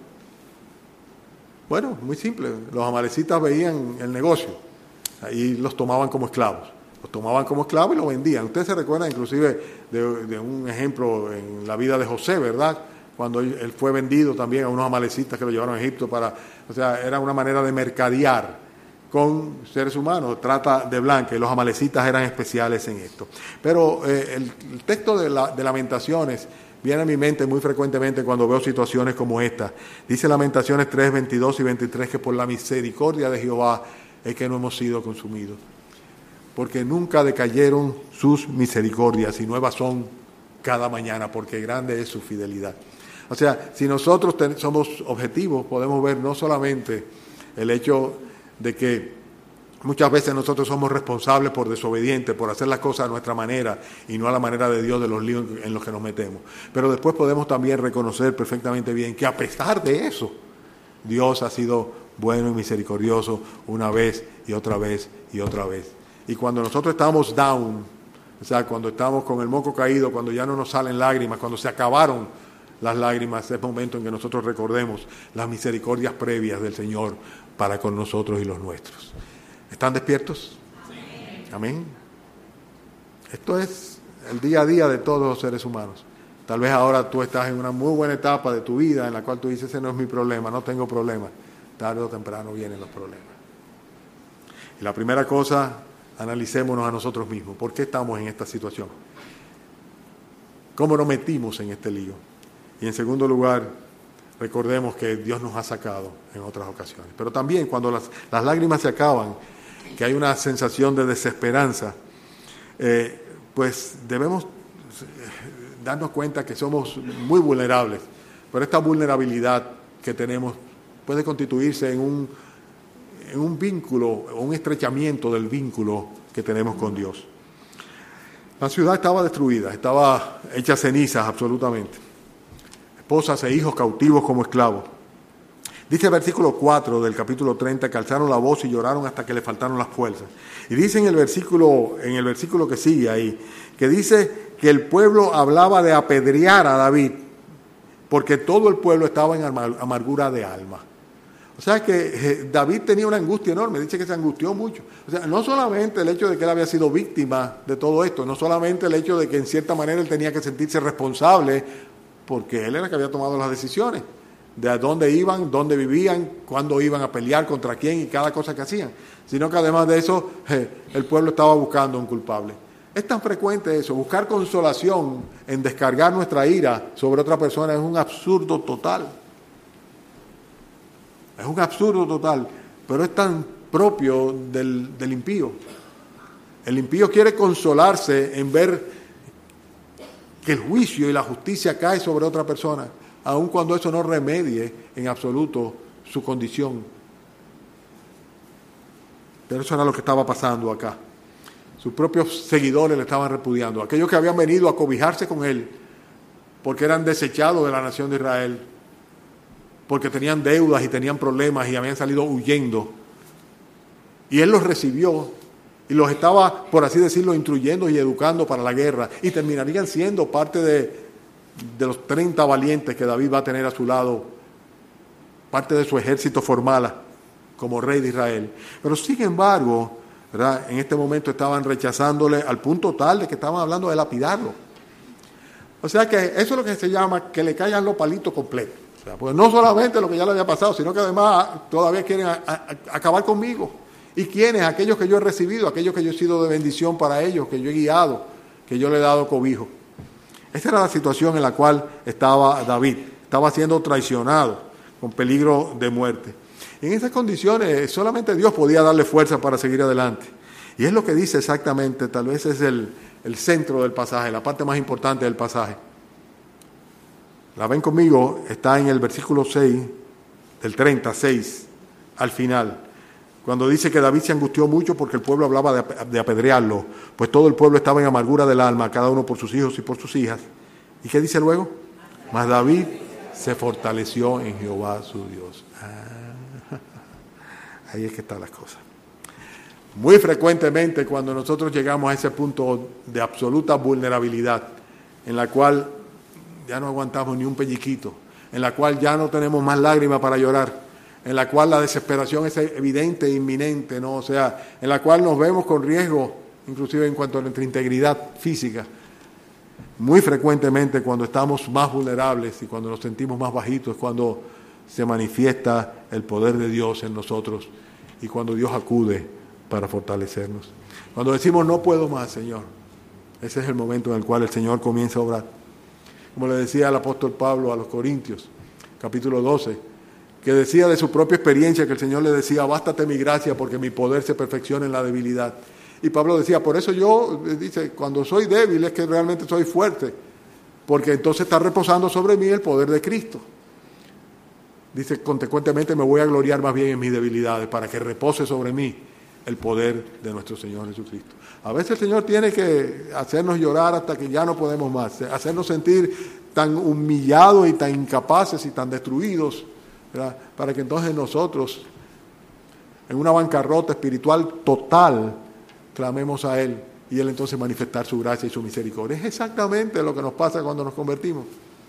Bueno, muy simple. Los amalecitas veían el negocio y los tomaban como esclavos. Los tomaban como esclavos y los vendían. Ustedes se recuerdan inclusive de, de un ejemplo en la vida de José, ¿verdad? Cuando él fue vendido también a unos amalecitas que lo llevaron a Egipto para, o sea, era una manera de mercadear con seres humanos, trata de blanca, y los amalecitas eran especiales en esto. Pero eh, el, el texto de, la, de Lamentaciones viene a mi mente muy frecuentemente cuando veo situaciones como esta. Dice Lamentaciones tres, veintidós y veintitrés que por la misericordia de Jehová es que no hemos sido consumidos, porque nunca decayeron sus misericordias y nuevas son cada mañana, porque grande es su fidelidad. O sea, si nosotros ten, somos objetivos, podemos ver no solamente el hecho de que muchas veces nosotros somos responsables por desobedientes, por hacer las cosas a nuestra manera y no a la manera de Dios de los líos en los que nos metemos. Pero después podemos también reconocer perfectamente bien que a pesar de eso, Dios ha sido bueno y misericordioso una vez y otra vez y otra vez. Y cuando nosotros estamos down, o sea, cuando estamos con el moco caído, cuando ya no nos salen lágrimas, cuando se acabaron las lágrimas, es momento en que nosotros recordemos las misericordias previas del Señor para con nosotros y los nuestros. ¿Están despiertos? Amén. Amén. Esto es el día a día de todos los seres humanos. Tal vez ahora tú estás en una muy buena etapa de tu vida en la cual tú dices, ese no es mi problema, no tengo problema. Tarde o temprano vienen los problemas. Y la primera cosa, analicémonos a nosotros mismos. ¿Por qué estamos en esta situación? ¿Cómo nos metimos en este lío? Y en segundo lugar, recordemos que Dios nos ha sacado en otras ocasiones. Pero también cuando las, las lágrimas se acaban, que hay una sensación de desesperanza, eh, pues debemos darnos cuenta que somos muy vulnerables. Pero esta vulnerabilidad que tenemos puede constituirse en un, en un vínculo, o un estrechamiento del vínculo que tenemos con Dios. La ciudad estaba destruida, estaba hecha cenizas absolutamente. esposas e hijos cautivos como esclavos. Dice el versículo cuatro del capítulo treinta que alzaron la voz y lloraron hasta que le faltaron las fuerzas. Y dice en el versículo, en el versículo que sigue ahí, que dice que el pueblo hablaba de apedrear a David, porque todo el pueblo estaba en amargura de alma. O sea que David tenía una angustia enorme, dice que se angustió mucho. O sea, no solamente el hecho de que él había sido víctima de todo esto, no solamente el hecho de que en cierta manera él tenía que sentirse responsable, porque él era el que había tomado las decisiones de a dónde iban, dónde vivían, cuándo iban a pelear, contra quién y cada cosa que hacían, sino que además de eso, eh, el pueblo estaba buscando un culpable. Es tan frecuente eso, buscar consolación en descargar nuestra ira sobre otra persona es un absurdo total. Es un absurdo total, pero es tan propio del, del impío. El impío quiere consolarse en ver que el juicio y la justicia cae sobre otra persona, aun cuando eso no remedie en absoluto su condición. Pero eso era lo que estaba pasando acá. Sus propios seguidores le estaban repudiando. Aquellos que habían venido a cobijarse con él porque eran desechados de la nación de Israel, porque tenían deudas y tenían problemas y habían salido huyendo. Y él los recibió y los estaba, por así decirlo, instruyendo y educando para la guerra. Y terminarían siendo parte de, de los treinta valientes que David va a tener a su lado, parte de su ejército formal como rey de Israel. Pero sin embargo, ¿verdad?, en este momento estaban rechazándole al punto tal de que estaban hablando de lapidarlo. O sea que eso es lo que se llama que le caigan los palitos completos. O sea, pues no solamente lo que ya le había pasado, sino que además todavía quieren a, a, a acabar conmigo. ¿Y quiénes? Aquellos que yo he recibido, aquellos que yo he sido de bendición para ellos, que yo he guiado, que yo le he dado cobijo. Esta era la situación en la cual estaba David. Estaba siendo traicionado, con peligro de muerte. En esas condiciones solamente Dios podía darle fuerza para seguir adelante. Y es lo que dice exactamente, tal vez es el, el centro del pasaje, la parte más importante del pasaje. La ven conmigo, está en el versículo seis, del treinta y seis, al final. Cuando dice que David se angustió mucho porque el pueblo hablaba de, de apedrearlo, pues todo el pueblo estaba en amargura del alma, cada uno por sus hijos y por sus hijas. ¿Y qué dice luego? Mas David se fortaleció en Jehová su Dios. Ah, ahí es que están las cosas. Muy frecuentemente cuando nosotros llegamos a ese punto de absoluta vulnerabilidad, en la cual ya no aguantamos ni un pelliquito, en la cual ya no tenemos más lágrimas para llorar, en la cual la desesperación es evidente e inminente, ¿no? O sea, en la cual nos vemos con riesgo, inclusive en cuanto a nuestra integridad física. Muy frecuentemente cuando estamos más vulnerables y cuando nos sentimos más bajitos es cuando se manifiesta el poder de Dios en nosotros y cuando Dios acude para fortalecernos. Cuando decimos no puedo más, Señor, ese es el momento en el cual el Señor comienza a obrar. Como le decía el apóstol Pablo a los Corintios, capítulo doce, que decía de su propia experiencia que el Señor le decía, bástate mi gracia porque mi poder se perfecciona en la debilidad. Y Pablo decía, por eso yo, dice, cuando soy débil es que realmente soy fuerte, porque entonces está reposando sobre mí el poder de Cristo. Dice, consecuentemente me voy a gloriar más bien en mis debilidades para que repose sobre mí el poder de nuestro Señor Jesucristo. A veces el Señor tiene que hacernos llorar hasta que ya no podemos más, hacernos sentir tan humillados y tan incapaces y tan destruidos, ¿verdad?, para que entonces nosotros, en una bancarrota espiritual total, clamemos a Él y Él entonces manifestar su gracia y su misericordia. Es exactamente lo que nos pasa cuando nos convertimos.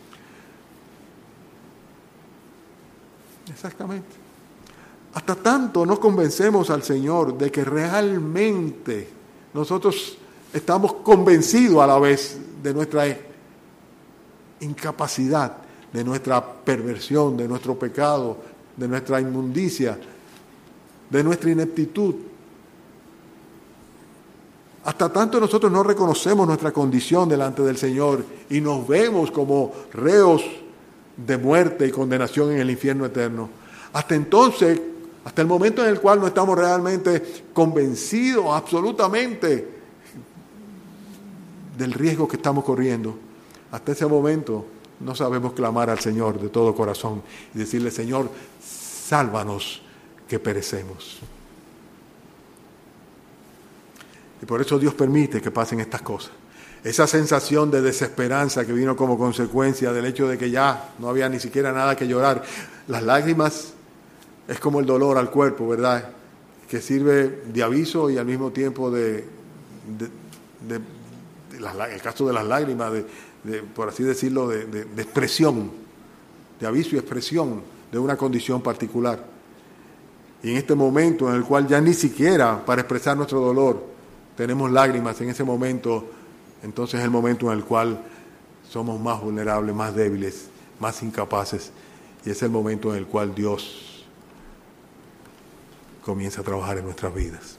Exactamente. Hasta tanto no convencemos al Señor de que realmente nosotros estamos convencidos a la vez de nuestra incapacidad, de nuestra perversión, de nuestro pecado, de nuestra inmundicia, de nuestra ineptitud. Hasta tanto nosotros no reconocemos nuestra condición delante del Señor y nos vemos como reos de muerte y condenación en el infierno eterno. Hasta entonces, hasta el momento en el cual no estamos realmente convencidos absolutamente del riesgo que estamos corriendo, hasta ese momento no sabemos clamar al Señor de todo corazón y decirle, Señor, sálvanos que perecemos. Y por eso Dios permite que pasen estas cosas. esa sensación de desesperanza que vino como consecuencia del hecho de que ya no había ni siquiera nada que llorar. Las lágrimas es como el dolor al cuerpo, ¿verdad? Que sirve de aviso y al mismo tiempo de, de, de, de las, el caso de las lágrimas, de, de, por así decirlo, de, de, de expresión, de aviso y expresión de una condición particular. Y en este momento en el cual ya ni siquiera para expresar nuestro dolor tenemos lágrimas, en ese momento, entonces es el momento en el cual somos más vulnerables, más débiles, más incapaces, y es el momento en el cual Dios comienza a trabajar en nuestras vidas.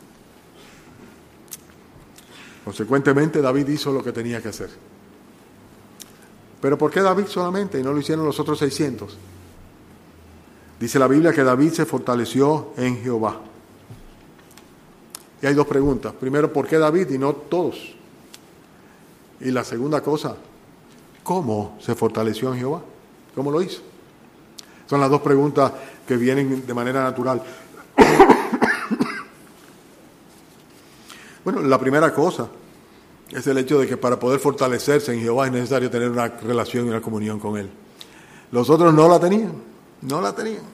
Consecuentemente, David hizo lo que tenía que hacer. ¿Pero por qué David solamente y no lo hicieron los otros seiscientos? Dice la Biblia que David se fortaleció en Jehová. Y hay dos preguntas. Primero, ¿por qué David y no todos? Y la segunda cosa, ¿cómo se fortaleció en Jehová? ¿Cómo lo hizo? Son las dos preguntas que vienen de manera natural. Bueno, la primera cosa es el hecho de que para poder fortalecerse en Jehová es necesario tener una relación y una comunión con Él. Los otros no la tenían, no la tenían.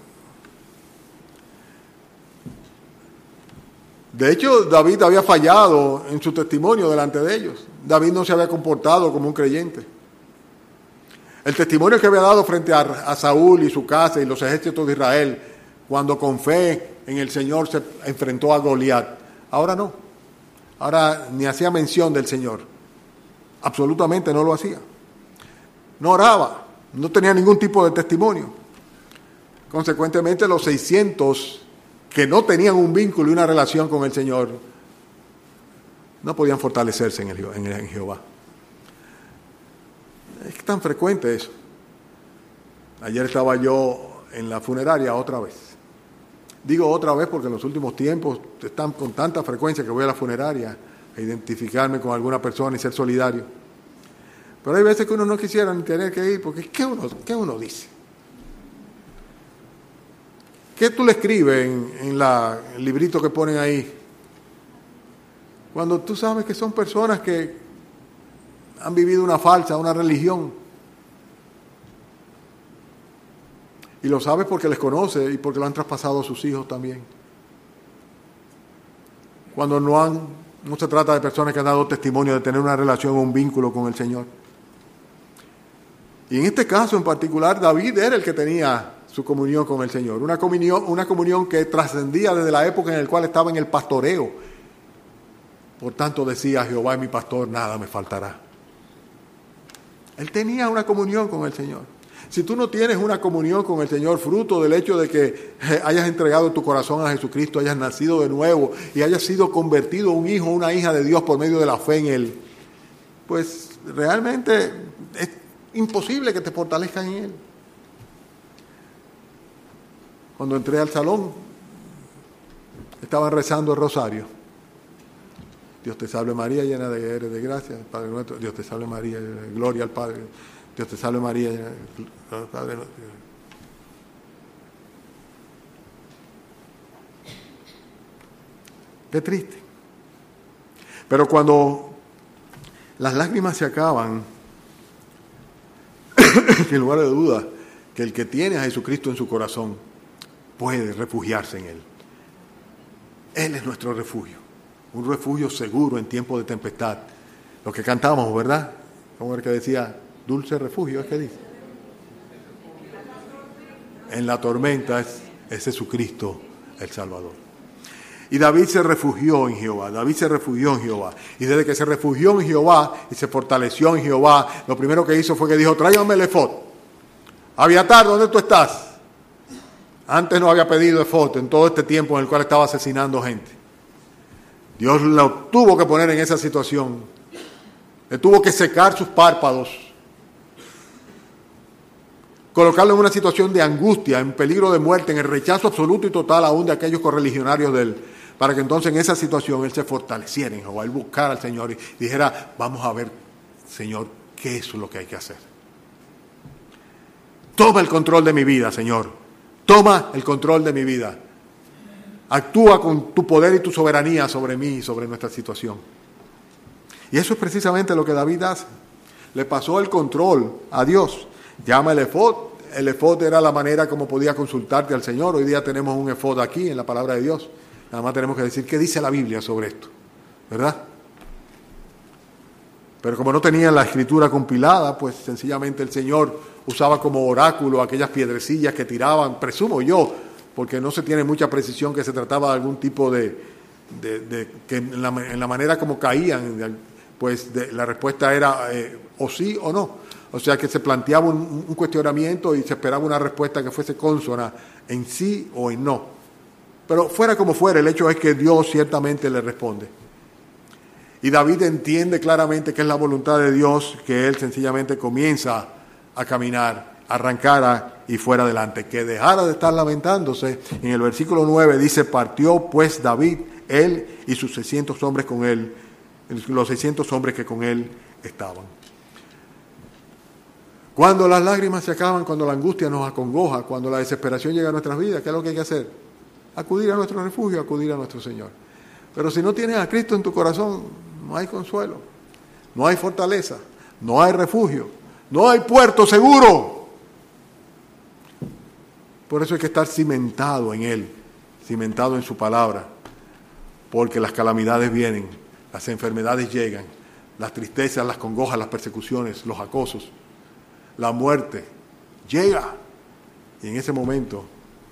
De hecho, David había fallado en su testimonio delante de ellos. David no se había comportado como un creyente. El testimonio que había dado frente a, a Saúl y su casa y los ejércitos de Israel, cuando con fe en el Señor se enfrentó a Goliat, ahora no. Ahora ni hacía mención del Señor. Absolutamente no lo hacía. No oraba, no tenía ningún tipo de testimonio. Consecuentemente, los seiscientos que no tenían un vínculo y una relación con el Señor, no podían fortalecerse en, el, en, el, en Jehová. Es tan frecuente eso. Ayer estaba yo en la funeraria otra vez. Digo otra vez porque en los últimos tiempos están con tanta frecuencia que voy a la funeraria a identificarme con alguna persona y ser solidario. Pero hay veces que uno no quisiera ni tener que ir, porque ¿qué uno, qué uno dice? ¿Qué tú le escribes en, en la, el librito que ponen ahí? Cuando tú sabes que son personas que han vivido una falsa, una religión. Y lo sabes porque les conoce y porque lo han traspasado a sus hijos también. Cuando no han, no se trata de personas que han dado testimonio de tener una relación o un vínculo con el Señor. Y en este caso en particular, David era el que tenía su comunión con el Señor. Una comunión, una comunión que trascendía desde la época en la cual estaba en el pastoreo. Por tanto decía, Jehová es mi pastor, nada me faltará. Él tenía una comunión con el Señor. Si tú no tienes una comunión con el Señor, fruto del hecho de que hayas entregado tu corazón a Jesucristo, hayas nacido de nuevo y hayas sido convertido un hijo o una hija de Dios por medio de la fe en Él, pues realmente es imposible que te fortalezcan en Él. Cuando entré al salón, estaban rezando el rosario. Dios te salve María, llena de eres de gracia, Padre nuestro. Dios te salve María, gloria al Padre. Dios te salve María, llena de Padre nuestro. Qué triste. Pero cuando las lágrimas se acaban, sin lugar de duda, que el que tiene a Jesucristo en su corazón puede refugiarse en Él. Él es nuestro refugio, un refugio seguro en tiempo de tempestad. Lo que cantamos, ¿verdad? Como el que decía, dulce refugio, ¿es que dice? En la tormenta es, es Jesucristo el Salvador. Y David se refugió en Jehová, David se refugió en Jehová. Y desde que se refugió en Jehová y se fortaleció en Jehová, lo primero que hizo fue que dijo, tráigame el efod. Abiatar, ¿dónde tú estás? Antes no había pedido efod en todo este tiempo en el cual estaba asesinando gente. Dios lo tuvo que poner en esa situación. Le tuvo que secar sus párpados. Colocarlo en una situación de angustia, en peligro de muerte, en el rechazo absoluto y total aún de aquellos correligionarios de él. Para que entonces en esa situación él se fortaleciera en Jehová, él buscara al Señor y dijera, vamos a ver, Señor, qué es lo que hay que hacer. Toma el control de mi vida, Señor. Toma el control de mi vida. Actúa con tu poder y tu soberanía sobre mí y sobre nuestra situación. Y eso es precisamente lo que David hace. Le pasó el control a Dios. Llama el efod. El efod era la manera como podía consultarte al Señor. Hoy día tenemos un efod aquí en la palabra de Dios. Nada más tenemos que decir qué dice la Biblia sobre esto, ¿verdad? Pero como no tenían la escritura compilada, pues sencillamente el Señor usaba como oráculo aquellas piedrecillas que tiraban, presumo yo, porque no se tiene mucha precisión que se trataba de algún tipo de, de, de que en la, en la manera como caían, pues de, la respuesta era eh, o sí o no. O sea que se planteaba un, un cuestionamiento y se esperaba una respuesta que fuese consona en sí o en no. Pero fuera como fuera, el hecho es que Dios ciertamente le responde. Y David entiende claramente que es la voluntad de Dios que él sencillamente comienza a caminar, arrancara y fuera adelante, que dejara de estar lamentándose. En el versículo nueve dice, partió pues David, él y sus seiscientos hombres con él, los seiscientos hombres que con él estaban. Cuando las lágrimas se acaban, cuando la angustia nos acongoja, cuando la desesperación llega a nuestras vidas, ¿qué es lo que hay que hacer? Acudir a nuestro refugio, acudir a nuestro Señor. Pero si no tienes a Cristo en tu corazón, no hay consuelo, no hay fortaleza, no hay refugio, no hay puerto seguro. Por eso hay que estar cimentado en Él, cimentado en su palabra, porque las calamidades vienen, las enfermedades llegan, las tristezas, las congojas, las persecuciones, los acosos, la muerte llega. Y en ese momento,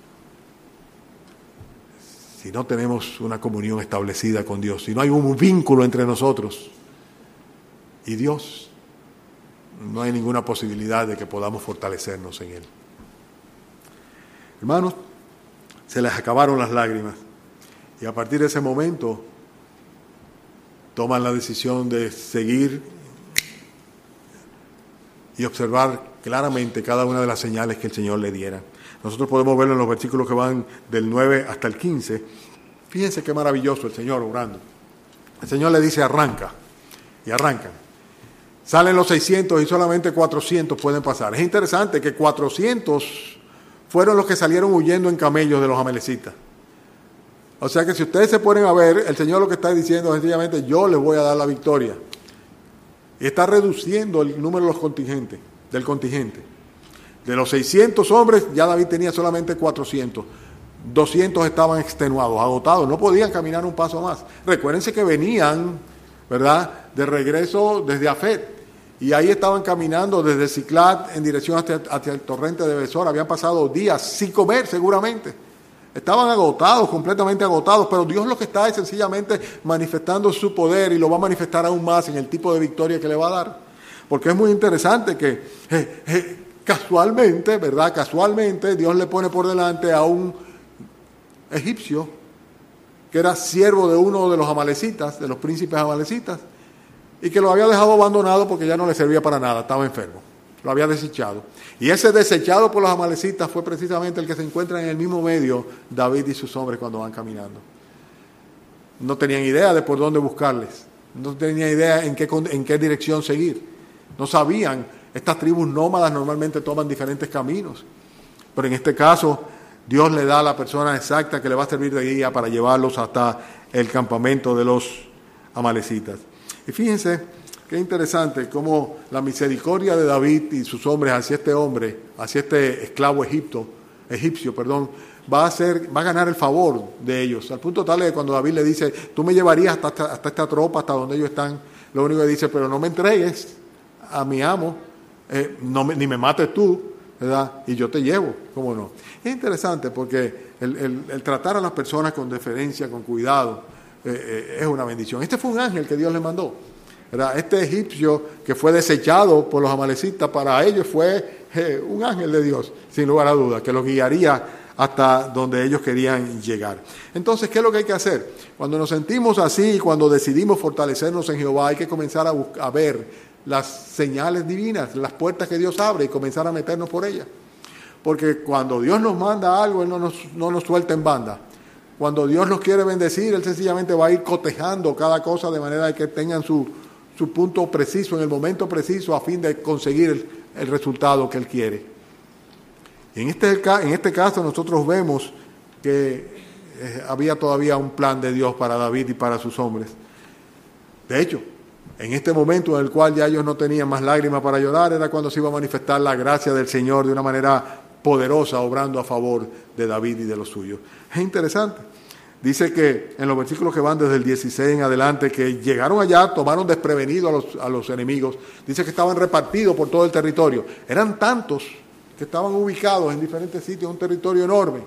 si no tenemos una comunión establecida con Dios, si no hay un vínculo entre nosotros y Dios, no hay ninguna posibilidad de que podamos fortalecernos en Él. Hermanos, se les acabaron las lágrimas y a partir de ese momento toman la decisión de seguir y observar claramente cada una de las señales que el Señor le diera. Nosotros podemos verlo en los versículos que van del nueve hasta el quince. Fíjense qué maravilloso el Señor obrando. El Señor le dice arranca, y arrancan. Salen los seiscientos y solamente cuatrocientos pueden pasar. Es interesante que cuatrocientos fueron los que salieron huyendo en camellos de los amalecitas. O sea que si ustedes se ponen a ver, el Señor lo que está diciendo es sencillamente, yo les voy a dar la victoria. Y está reduciendo el número de los contingentes, del contingente. De los seiscientos hombres, ya David tenía solamente cuatrocientos. doscientos estaban extenuados, agotados, no podían caminar un paso más. Recuérdense que venían, ¿verdad?, de regreso desde Afet. Y ahí estaban caminando desde Ciclat en dirección hacia, hacia el torrente de Besor. Habían pasado días sin comer seguramente. Estaban agotados, completamente agotados, pero Dios lo que está es sencillamente manifestando su poder y lo va a manifestar aún más en el tipo de victoria que le va a dar. Porque es muy interesante que eh, eh, casualmente, ¿verdad? Casualmente Dios le pone por delante a un egipcio que era siervo de uno de los amalecitas, de los príncipes amalecitas, y que lo había dejado abandonado porque ya no le servía para nada, estaba enfermo, lo había desechado. Y ese desechado por los amalecitas fue precisamente el que se encuentra en el mismo medio David y sus hombres cuando van caminando. No tenían idea de por dónde buscarles, no tenían idea en qué, en qué dirección seguir, no sabían. Estas tribus nómadas normalmente toman diferentes caminos, pero en este caso Dios le da a la persona exacta que le va a servir de guía para llevarlos hasta el campamento de los amalecitas. Y fíjense qué interesante cómo la misericordia de David y sus hombres hacia este hombre, hacia este esclavo egipto, egipcio, perdón, va a hacer, va a ganar el favor de ellos, al punto tal de que cuando David le dice, tú me llevarías hasta, hasta, hasta esta tropa, hasta donde ellos están, lo único que dice, pero no me entregues a mi amo, eh, no me, ni me mates tú, ¿verdad? Y yo te llevo, ¿cómo no? Es interesante porque el, el, el tratar a las personas con deferencia, con cuidado, eh, eh, es una bendición. Este fue un ángel que Dios le mandó, ¿verdad? Este egipcio que fue desechado por los amalecitas, para ellos fue eh, un ángel de Dios, sin lugar a dudas, que los guiaría hasta donde ellos querían llegar. Entonces, ¿qué es lo que hay que hacer? Cuando nos sentimos así, cuando decidimos fortalecernos en Jehová, hay que comenzar a, buscar, a ver las señales divinas, las puertas que Dios abre y comenzar a meternos por ellas. Porque cuando Dios nos manda algo, Él no nos, no nos suelta en banda. Cuando Dios nos quiere bendecir, Él sencillamente va a ir cotejando cada cosa de manera que tengan su, su punto preciso, en el momento preciso, a fin de conseguir el, el resultado que Él quiere. Y en este, en este caso nosotros vemos que eh, había todavía un plan de Dios para David y para sus hombres. De hecho, En este momento en el cual ya ellos no tenían más lágrimas para llorar, era cuando se iba a manifestar la gracia del Señor de una manera poderosa, obrando a favor de David y de los suyos. Es interesante. Dice que en los versículos que van desde el dieciséis en adelante, que llegaron allá, tomaron desprevenidos a los, a los enemigos. Dice que estaban repartidos por todo el territorio. Eran tantos que estaban ubicados en diferentes sitios, un territorio enorme.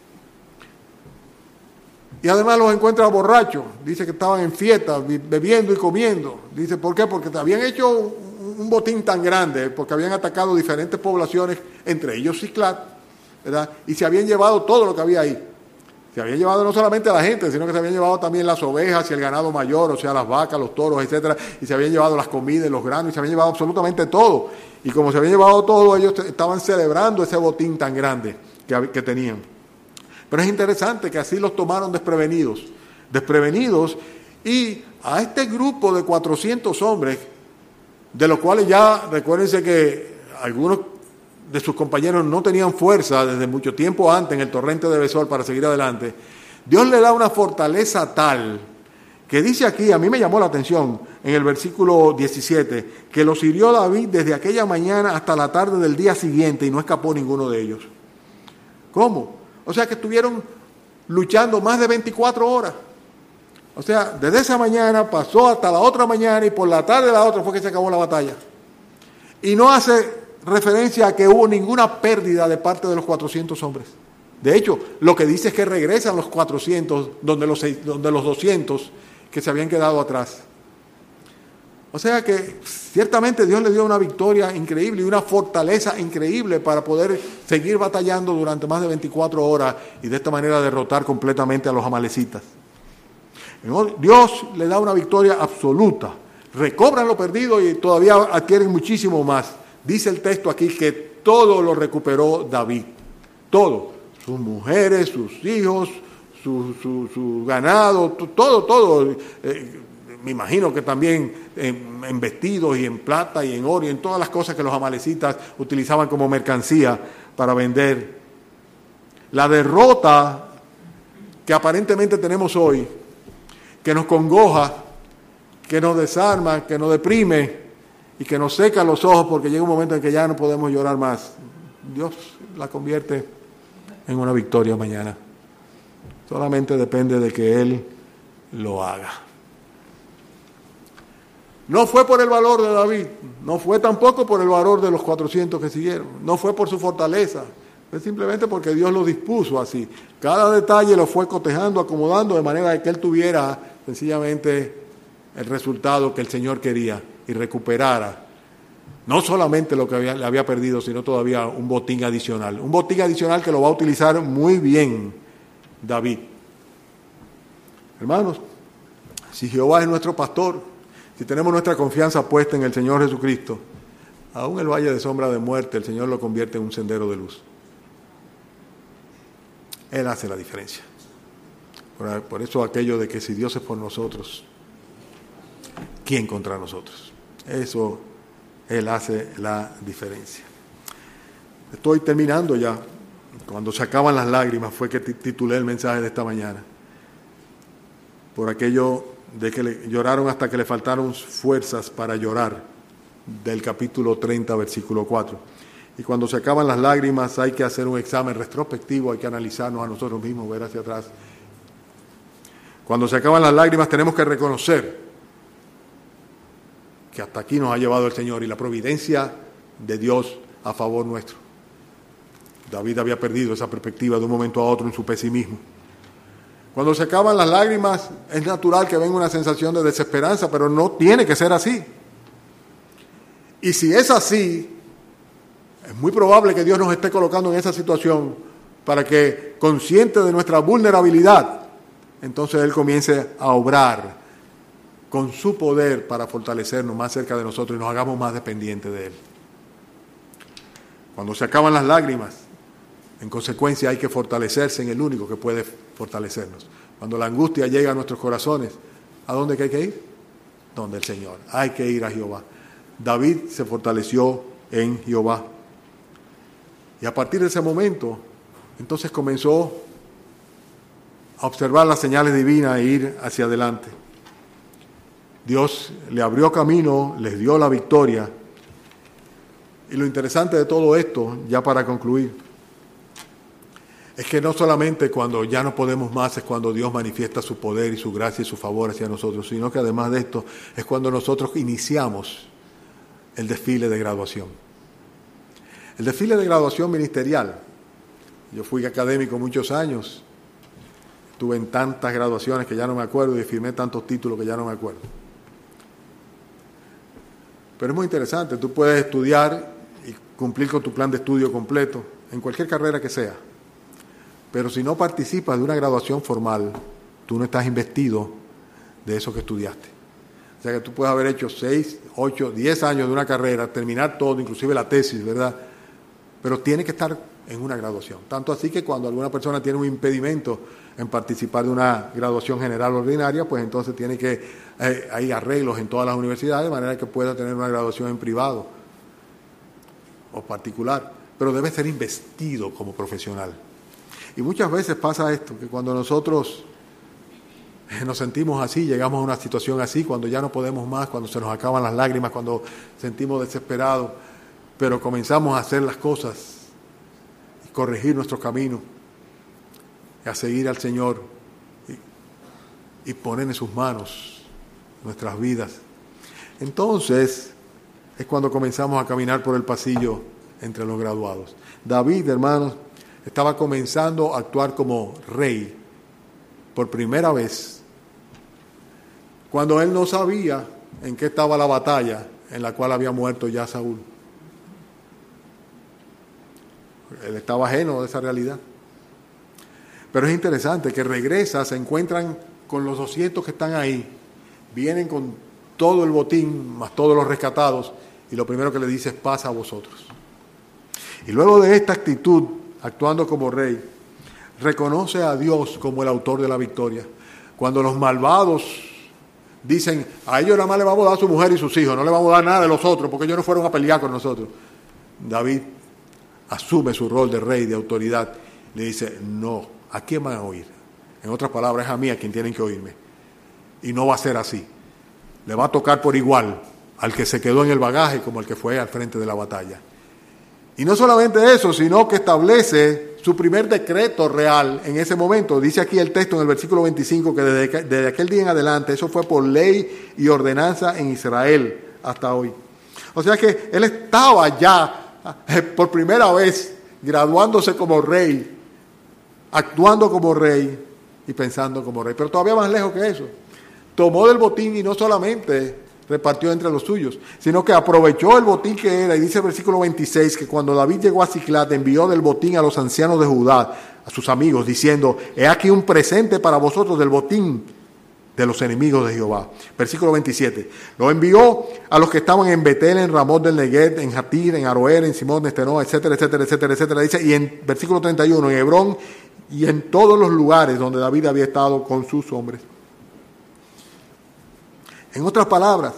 Y además los encuentra borrachos. Dice que estaban en fiesta, bebiendo y comiendo. Dice, ¿por qué? Porque habían hecho un botín tan grande, porque habían atacado diferentes poblaciones, entre ellos Ciclat, ¿verdad? Y se habían llevado todo lo que había ahí. Se habían llevado no solamente a la gente, sino que se habían llevado también las ovejas y el ganado mayor, o sea, las vacas, los toros, etcétera, y se habían llevado las comidas, los granos, y se habían llevado absolutamente todo. Y como se habían llevado todo, ellos estaban celebrando ese botín tan grande que, que tenían. Pero es interesante que así los tomaron desprevenidos, desprevenidos, y a este grupo de cuatrocientos hombres, de los cuales ya, recuérdense que algunos de sus compañeros no tenían fuerza desde mucho tiempo antes en el torrente de Besor para seguir adelante, Dios le da una fortaleza tal que dice aquí, a mí me llamó la atención en el versículo diecisiete, que los hirió David desde aquella mañana hasta la tarde del día siguiente y no escapó ninguno de ellos. ¿Cómo? O sea que estuvieron luchando más de veinticuatro horas. O sea, desde esa mañana pasó hasta la otra mañana y por la tarde de la otra fue que se acabó la batalla. Y no hace referencia a que hubo ninguna pérdida de parte de los cuatrocientos hombres. De hecho, lo que dice es que regresan los cuatrocientos, donde los, donde los doscientos que se habían quedado atrás. O sea que ciertamente Dios le dio una victoria increíble y una fortaleza increíble para poder seguir batallando durante más de veinticuatro horas y de esta manera derrotar completamente a los amalecitas. Dios le da una victoria absoluta. Recobran lo perdido y todavía adquieren muchísimo más. Dice el texto aquí que todo lo recuperó David. Todo. Sus mujeres, sus hijos, su, su, su ganado, todo, todo. Eh, me imagino que también en, en vestidos y en plata y en oro y en todas las cosas que los amalecitas utilizaban como mercancía para vender. La derrota que aparentemente tenemos hoy, que nos congoja, que nos desarma, que nos deprime y que nos seca los ojos porque llega un momento en que ya no podemos llorar más, Dios la convierte en una victoria mañana. Solamente depende de que Él lo haga. No fue por el valor de David, no fue tampoco por el valor de los cuatrocientos que siguieron, no fue por su fortaleza, fue simplemente porque Dios lo dispuso así. Cada detalle lo fue cotejando, acomodando de manera de que él tuviera sencillamente el resultado que el Señor quería y recuperara no solamente lo que había, le había perdido, sino todavía un botín adicional. Un botín adicional que lo va a utilizar muy bien David. Hermanos, si Jehová es nuestro pastor, si tenemos nuestra confianza puesta en el Señor Jesucristo, aún el valle de sombra de muerte, el Señor lo convierte en un sendero de luz. Él hace la diferencia. Por, por eso aquello de que si Dios es por nosotros, ¿quién contra nosotros? Eso, Él hace la diferencia. Estoy terminando ya. Cuando se acaban las lágrimas fue que titulé el mensaje de esta mañana. Por aquello de que le lloraron hasta que le faltaron fuerzas para llorar, del capítulo treinta, versículo cuatro. Y cuando se acaban las lágrimas hay que hacer un examen retrospectivo, hay que analizarnos a nosotros mismos, ver hacia atrás. Cuando se acaban las lágrimas tenemos que reconocer que hasta aquí nos ha llevado el Señor y la providencia de Dios a favor nuestro. David había perdido esa perspectiva de un momento a otro en su pesimismo. Cuando se acaban las lágrimas es natural que venga una sensación de desesperanza, pero no tiene que ser así. Y si es así, es muy probable que Dios nos esté colocando en esa situación para que, consciente de nuestra vulnerabilidad, entonces Él comience a obrar con su poder para fortalecernos más cerca de nosotros y nos hagamos más dependientes de Él. Cuando se acaban las lágrimas, en consecuencia hay que fortalecerse en el único que puede fortalecernos. Cuando la angustia llega a nuestros corazones, ¿a dónde hay que ir? Donde el Señor. Hay que ir a Jehová. David se fortaleció en Jehová. Y a partir de ese momento, entonces comenzó a observar las señales divinas e ir hacia adelante. Dios le abrió camino, les dio la victoria. Y lo interesante de todo esto, ya para concluir, es que no solamente cuando ya no podemos más es cuando Dios manifiesta su poder y su gracia y su favor hacia nosotros, sino que además de esto es cuando nosotros iniciamos el desfile de graduación. El desfile de graduación ministerial. Yo fui académico muchos años, estuve en tantas graduaciones que ya no me acuerdo y firmé tantos títulos que ya no me acuerdo. Pero es muy interesante, tú puedes estudiar y cumplir con tu plan de estudio completo, en cualquier carrera que sea. Pero si no participas de una graduación formal, tú no estás investido de eso que estudiaste. O sea que tú puedes haber hecho seis, ocho, diez años de una carrera, terminar todo, inclusive la tesis, ¿verdad? Pero tiene que estar en una graduación. Tanto así que cuando alguna persona tiene un impedimento en participar de una graduación general ordinaria, pues entonces tiene que, eh, hay arreglos en todas las universidades, de manera que pueda tener una graduación en privado o particular, pero debe ser investido como profesional. Y muchas veces pasa esto, que cuando nosotros nos sentimos así, llegamos a una situación así, cuando ya no podemos más, cuando se nos acaban las lágrimas, cuando sentimos desesperados, pero comenzamos a hacer las cosas y corregir nuestro camino, y a seguir al Señor y, y poner en sus manos nuestras vidas. Entonces es cuando comenzamos a caminar por el pasillo entre los graduados. David, hermanos, estaba comenzando a actuar como rey por primera vez, cuando él no sabía en qué estaba la batalla en la cual había muerto ya Saúl. Él estaba ajeno de esa realidad. Pero es interesante que regresa, se encuentran con los doscientos que están ahí, vienen con todo el botín, más todos los rescatados, y lo primero que le dice es: pasa a vosotros. Y luego de esta actitud, actuando como rey, reconoce a Dios como el autor de la victoria. Cuando los malvados dicen: a ellos nada más le vamos a dar a su mujer y sus hijos, no le vamos a dar nada de los otros, porque ellos no fueron a pelear con nosotros. David asume su rol de rey, de autoridad, le dice: no, ¿a quién van a oír? En otras palabras, es a mí a quien tienen que oírme. Y no va a ser así. Le va a tocar por igual al que se quedó en el bagaje como al que fue al frente de la batalla. Y no solamente eso, sino que establece su primer decreto real en ese momento. Dice aquí el texto en el versículo veinticinco que desde, desde aquel día en adelante, eso fue por ley y ordenanza en Israel hasta hoy. O sea que él estaba ya eh, por primera vez graduándose como rey, actuando como rey y pensando como rey. Pero todavía más lejos que eso. Tomó del botín y no solamente repartió entre los suyos, sino que aprovechó el botín que era, y dice el versículo veintiséis, que cuando David llegó a Siclag, envió del botín a los ancianos de Judá, a sus amigos, diciendo: he aquí un presente para vosotros del botín de los enemigos de Jehová. Versículo veintisiete, lo envió a los que estaban en Betel, en Ramot del Neguet, en Jatir, en Aroer, en Simón de Estenoa, etcétera, etcétera, etcétera, etcétera, dice, y en versículo treinta y uno, en Hebrón y en todos los lugares donde David había estado con sus hombres. En otras palabras,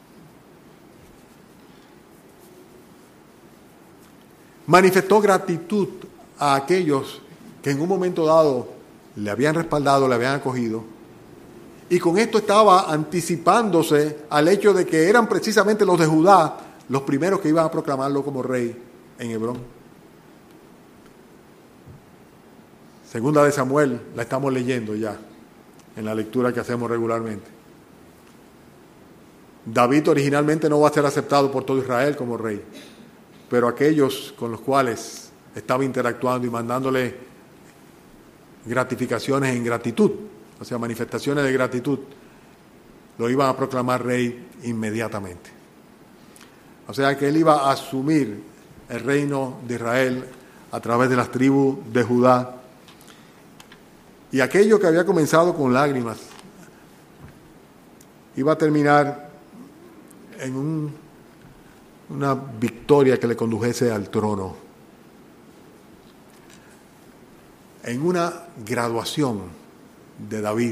manifestó gratitud a aquellos que en un momento dado le habían respaldado, le habían acogido, y con esto estaba anticipándose al hecho de que eran precisamente los de Judá los primeros que iban a proclamarlo como rey en Hebrón. Segunda de Samuel la estamos leyendo ya en la lectura que hacemos regularmente. David originalmente no va a ser aceptado por todo Israel como rey, pero aquellos con los cuales estaba interactuando y mandándole gratificaciones en gratitud, o sea, manifestaciones de gratitud, lo iban a proclamar rey inmediatamente. O sea que él iba a asumir el reino de Israel a través de las tribus de Judá. Y aquello que había comenzado con lágrimas iba a terminar en un, una victoria que le condujese al trono, en una graduación de David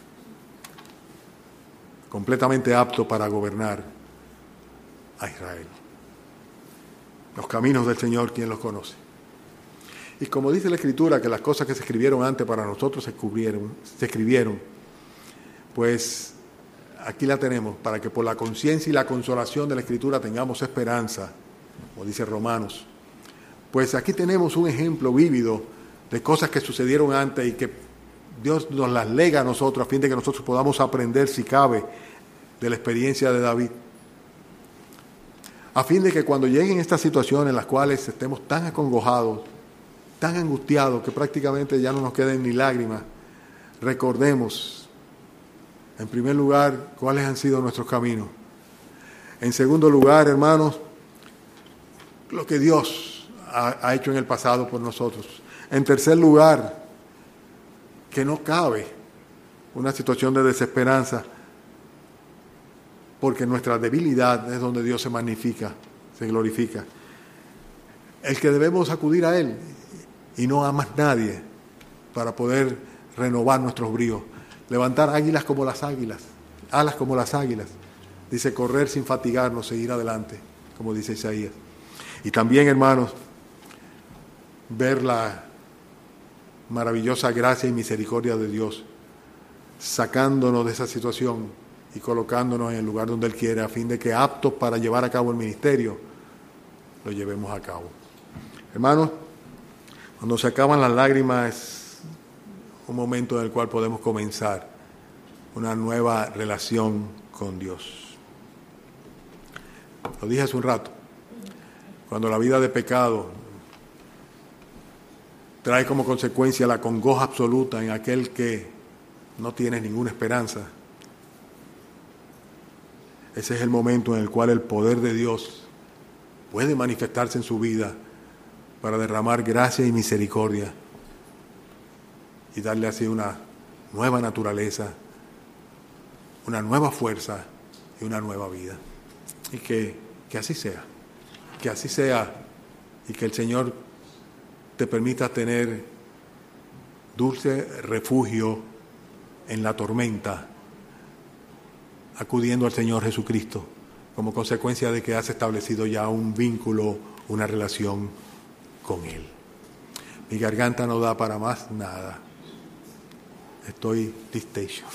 completamente apto para gobernar a Israel. Los caminos del Señor, ¿quién los conoce? Y como dice la Escritura, que las cosas que se escribieron antes para nosotros se escribieron, se escribieron, pues aquí la tenemos, para que por la conciencia y la consolación de la Escritura tengamos esperanza, como dice Romanos. Pues aquí tenemos un ejemplo vívido de cosas que sucedieron antes y que Dios nos las lega a nosotros a fin de que nosotros podamos aprender, si cabe, de la experiencia de David. A fin de que cuando lleguen estas situaciones en las cuales estemos tan acongojados, tan angustiados, que prácticamente ya no nos queden ni lágrimas, recordemos, en primer lugar, cuáles han sido nuestros caminos. En segundo lugar, hermanos, lo que Dios ha, ha hecho en el pasado por nosotros. En tercer lugar, que no cabe una situación de desesperanza, porque nuestra debilidad es donde Dios se magnifica, se glorifica. El que debemos acudir a Él y no a más nadie para poder renovar nuestros bríos, levantar águilas como las águilas, alas como las águilas. Dice, correr sin fatigarnos, seguir adelante, como dice Isaías. Y también, hermanos, ver la maravillosa gracia y misericordia de Dios, sacándonos de esa situación y colocándonos en el lugar donde Él quiere, a fin de que aptos para llevar a cabo el ministerio, lo llevemos a cabo. Hermanos, cuando se acaban las lágrimas es un momento en el cual podemos comenzar una nueva relación con Dios. Lo dije hace un rato, cuando la vida de pecado trae como consecuencia la congoja absoluta en aquel que no tiene ninguna esperanza, ese es el momento en el cual el poder de Dios puede manifestarse en su vida para derramar gracia y misericordia y darle así una nueva naturaleza, una nueva fuerza y una nueva vida. Y que, que así sea, que así sea y que el Señor te permita tener dulce refugio en la tormenta, acudiendo al Señor Jesucristo, como consecuencia de que has establecido ya un vínculo, una relación con Él. Mi garganta no da para más nada. Estoy distenso.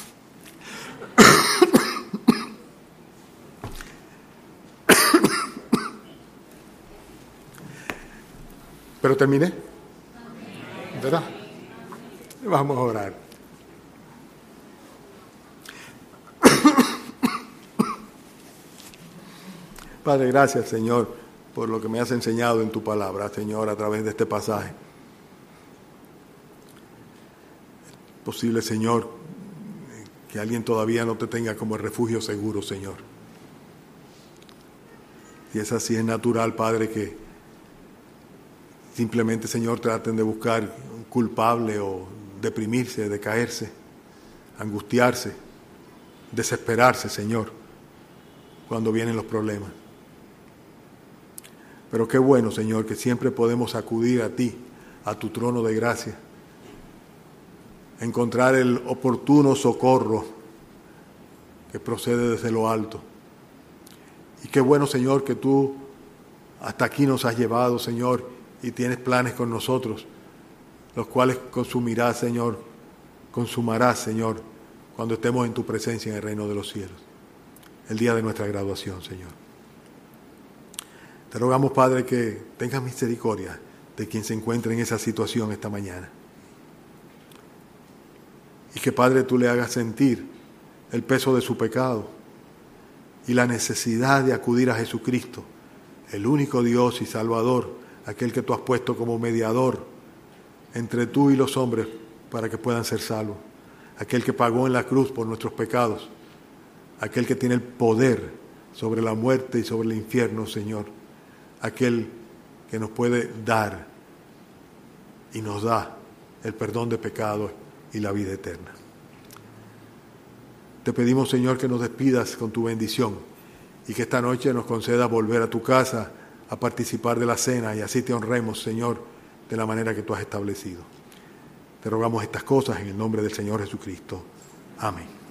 Pero terminé, ¿verdad? Vamos a orar. Padre, gracias, Señor, por lo que me has enseñado en tu palabra, Señor, a través de este pasaje. Es posible, Señor, que alguien todavía no te tenga como refugio seguro, Señor. Y es así, es natural, Padre, que simplemente, Señor, traten de buscar un culpable o deprimirse, decaerse, angustiarse, desesperarse, Señor, cuando vienen los problemas. Pero qué bueno, Señor, que siempre podemos acudir a ti, a tu trono de gracia, encontrar el oportuno socorro que procede desde lo alto. Y qué bueno, Señor, que tú hasta aquí nos has llevado, Señor, y tienes planes con nosotros, los cuales consumirás, Señor, consumarás, Señor, cuando estemos en tu presencia en el reino de los cielos, el día de nuestra graduación, Señor. Te rogamos, Padre, que tengas misericordia de quien se encuentre en esa situación esta mañana. Y que, Padre, tú le hagas sentir el peso de su pecado y la necesidad de acudir a Jesucristo, el único Dios y Salvador, aquel que tú has puesto como mediador entre tú y los hombres para que puedan ser salvos, aquel que pagó en la cruz por nuestros pecados, aquel que tiene el poder sobre la muerte y sobre el infierno, Señor, aquel que nos puede dar y nos da el perdón de pecados y la vida eterna. Te pedimos, Señor, que nos despidas con tu bendición y que esta noche nos conceda volver a tu casa a participar de la cena y así te honremos, Señor, de la manera que tú has establecido. Te rogamos estas cosas en el nombre del Señor Jesucristo. Amén.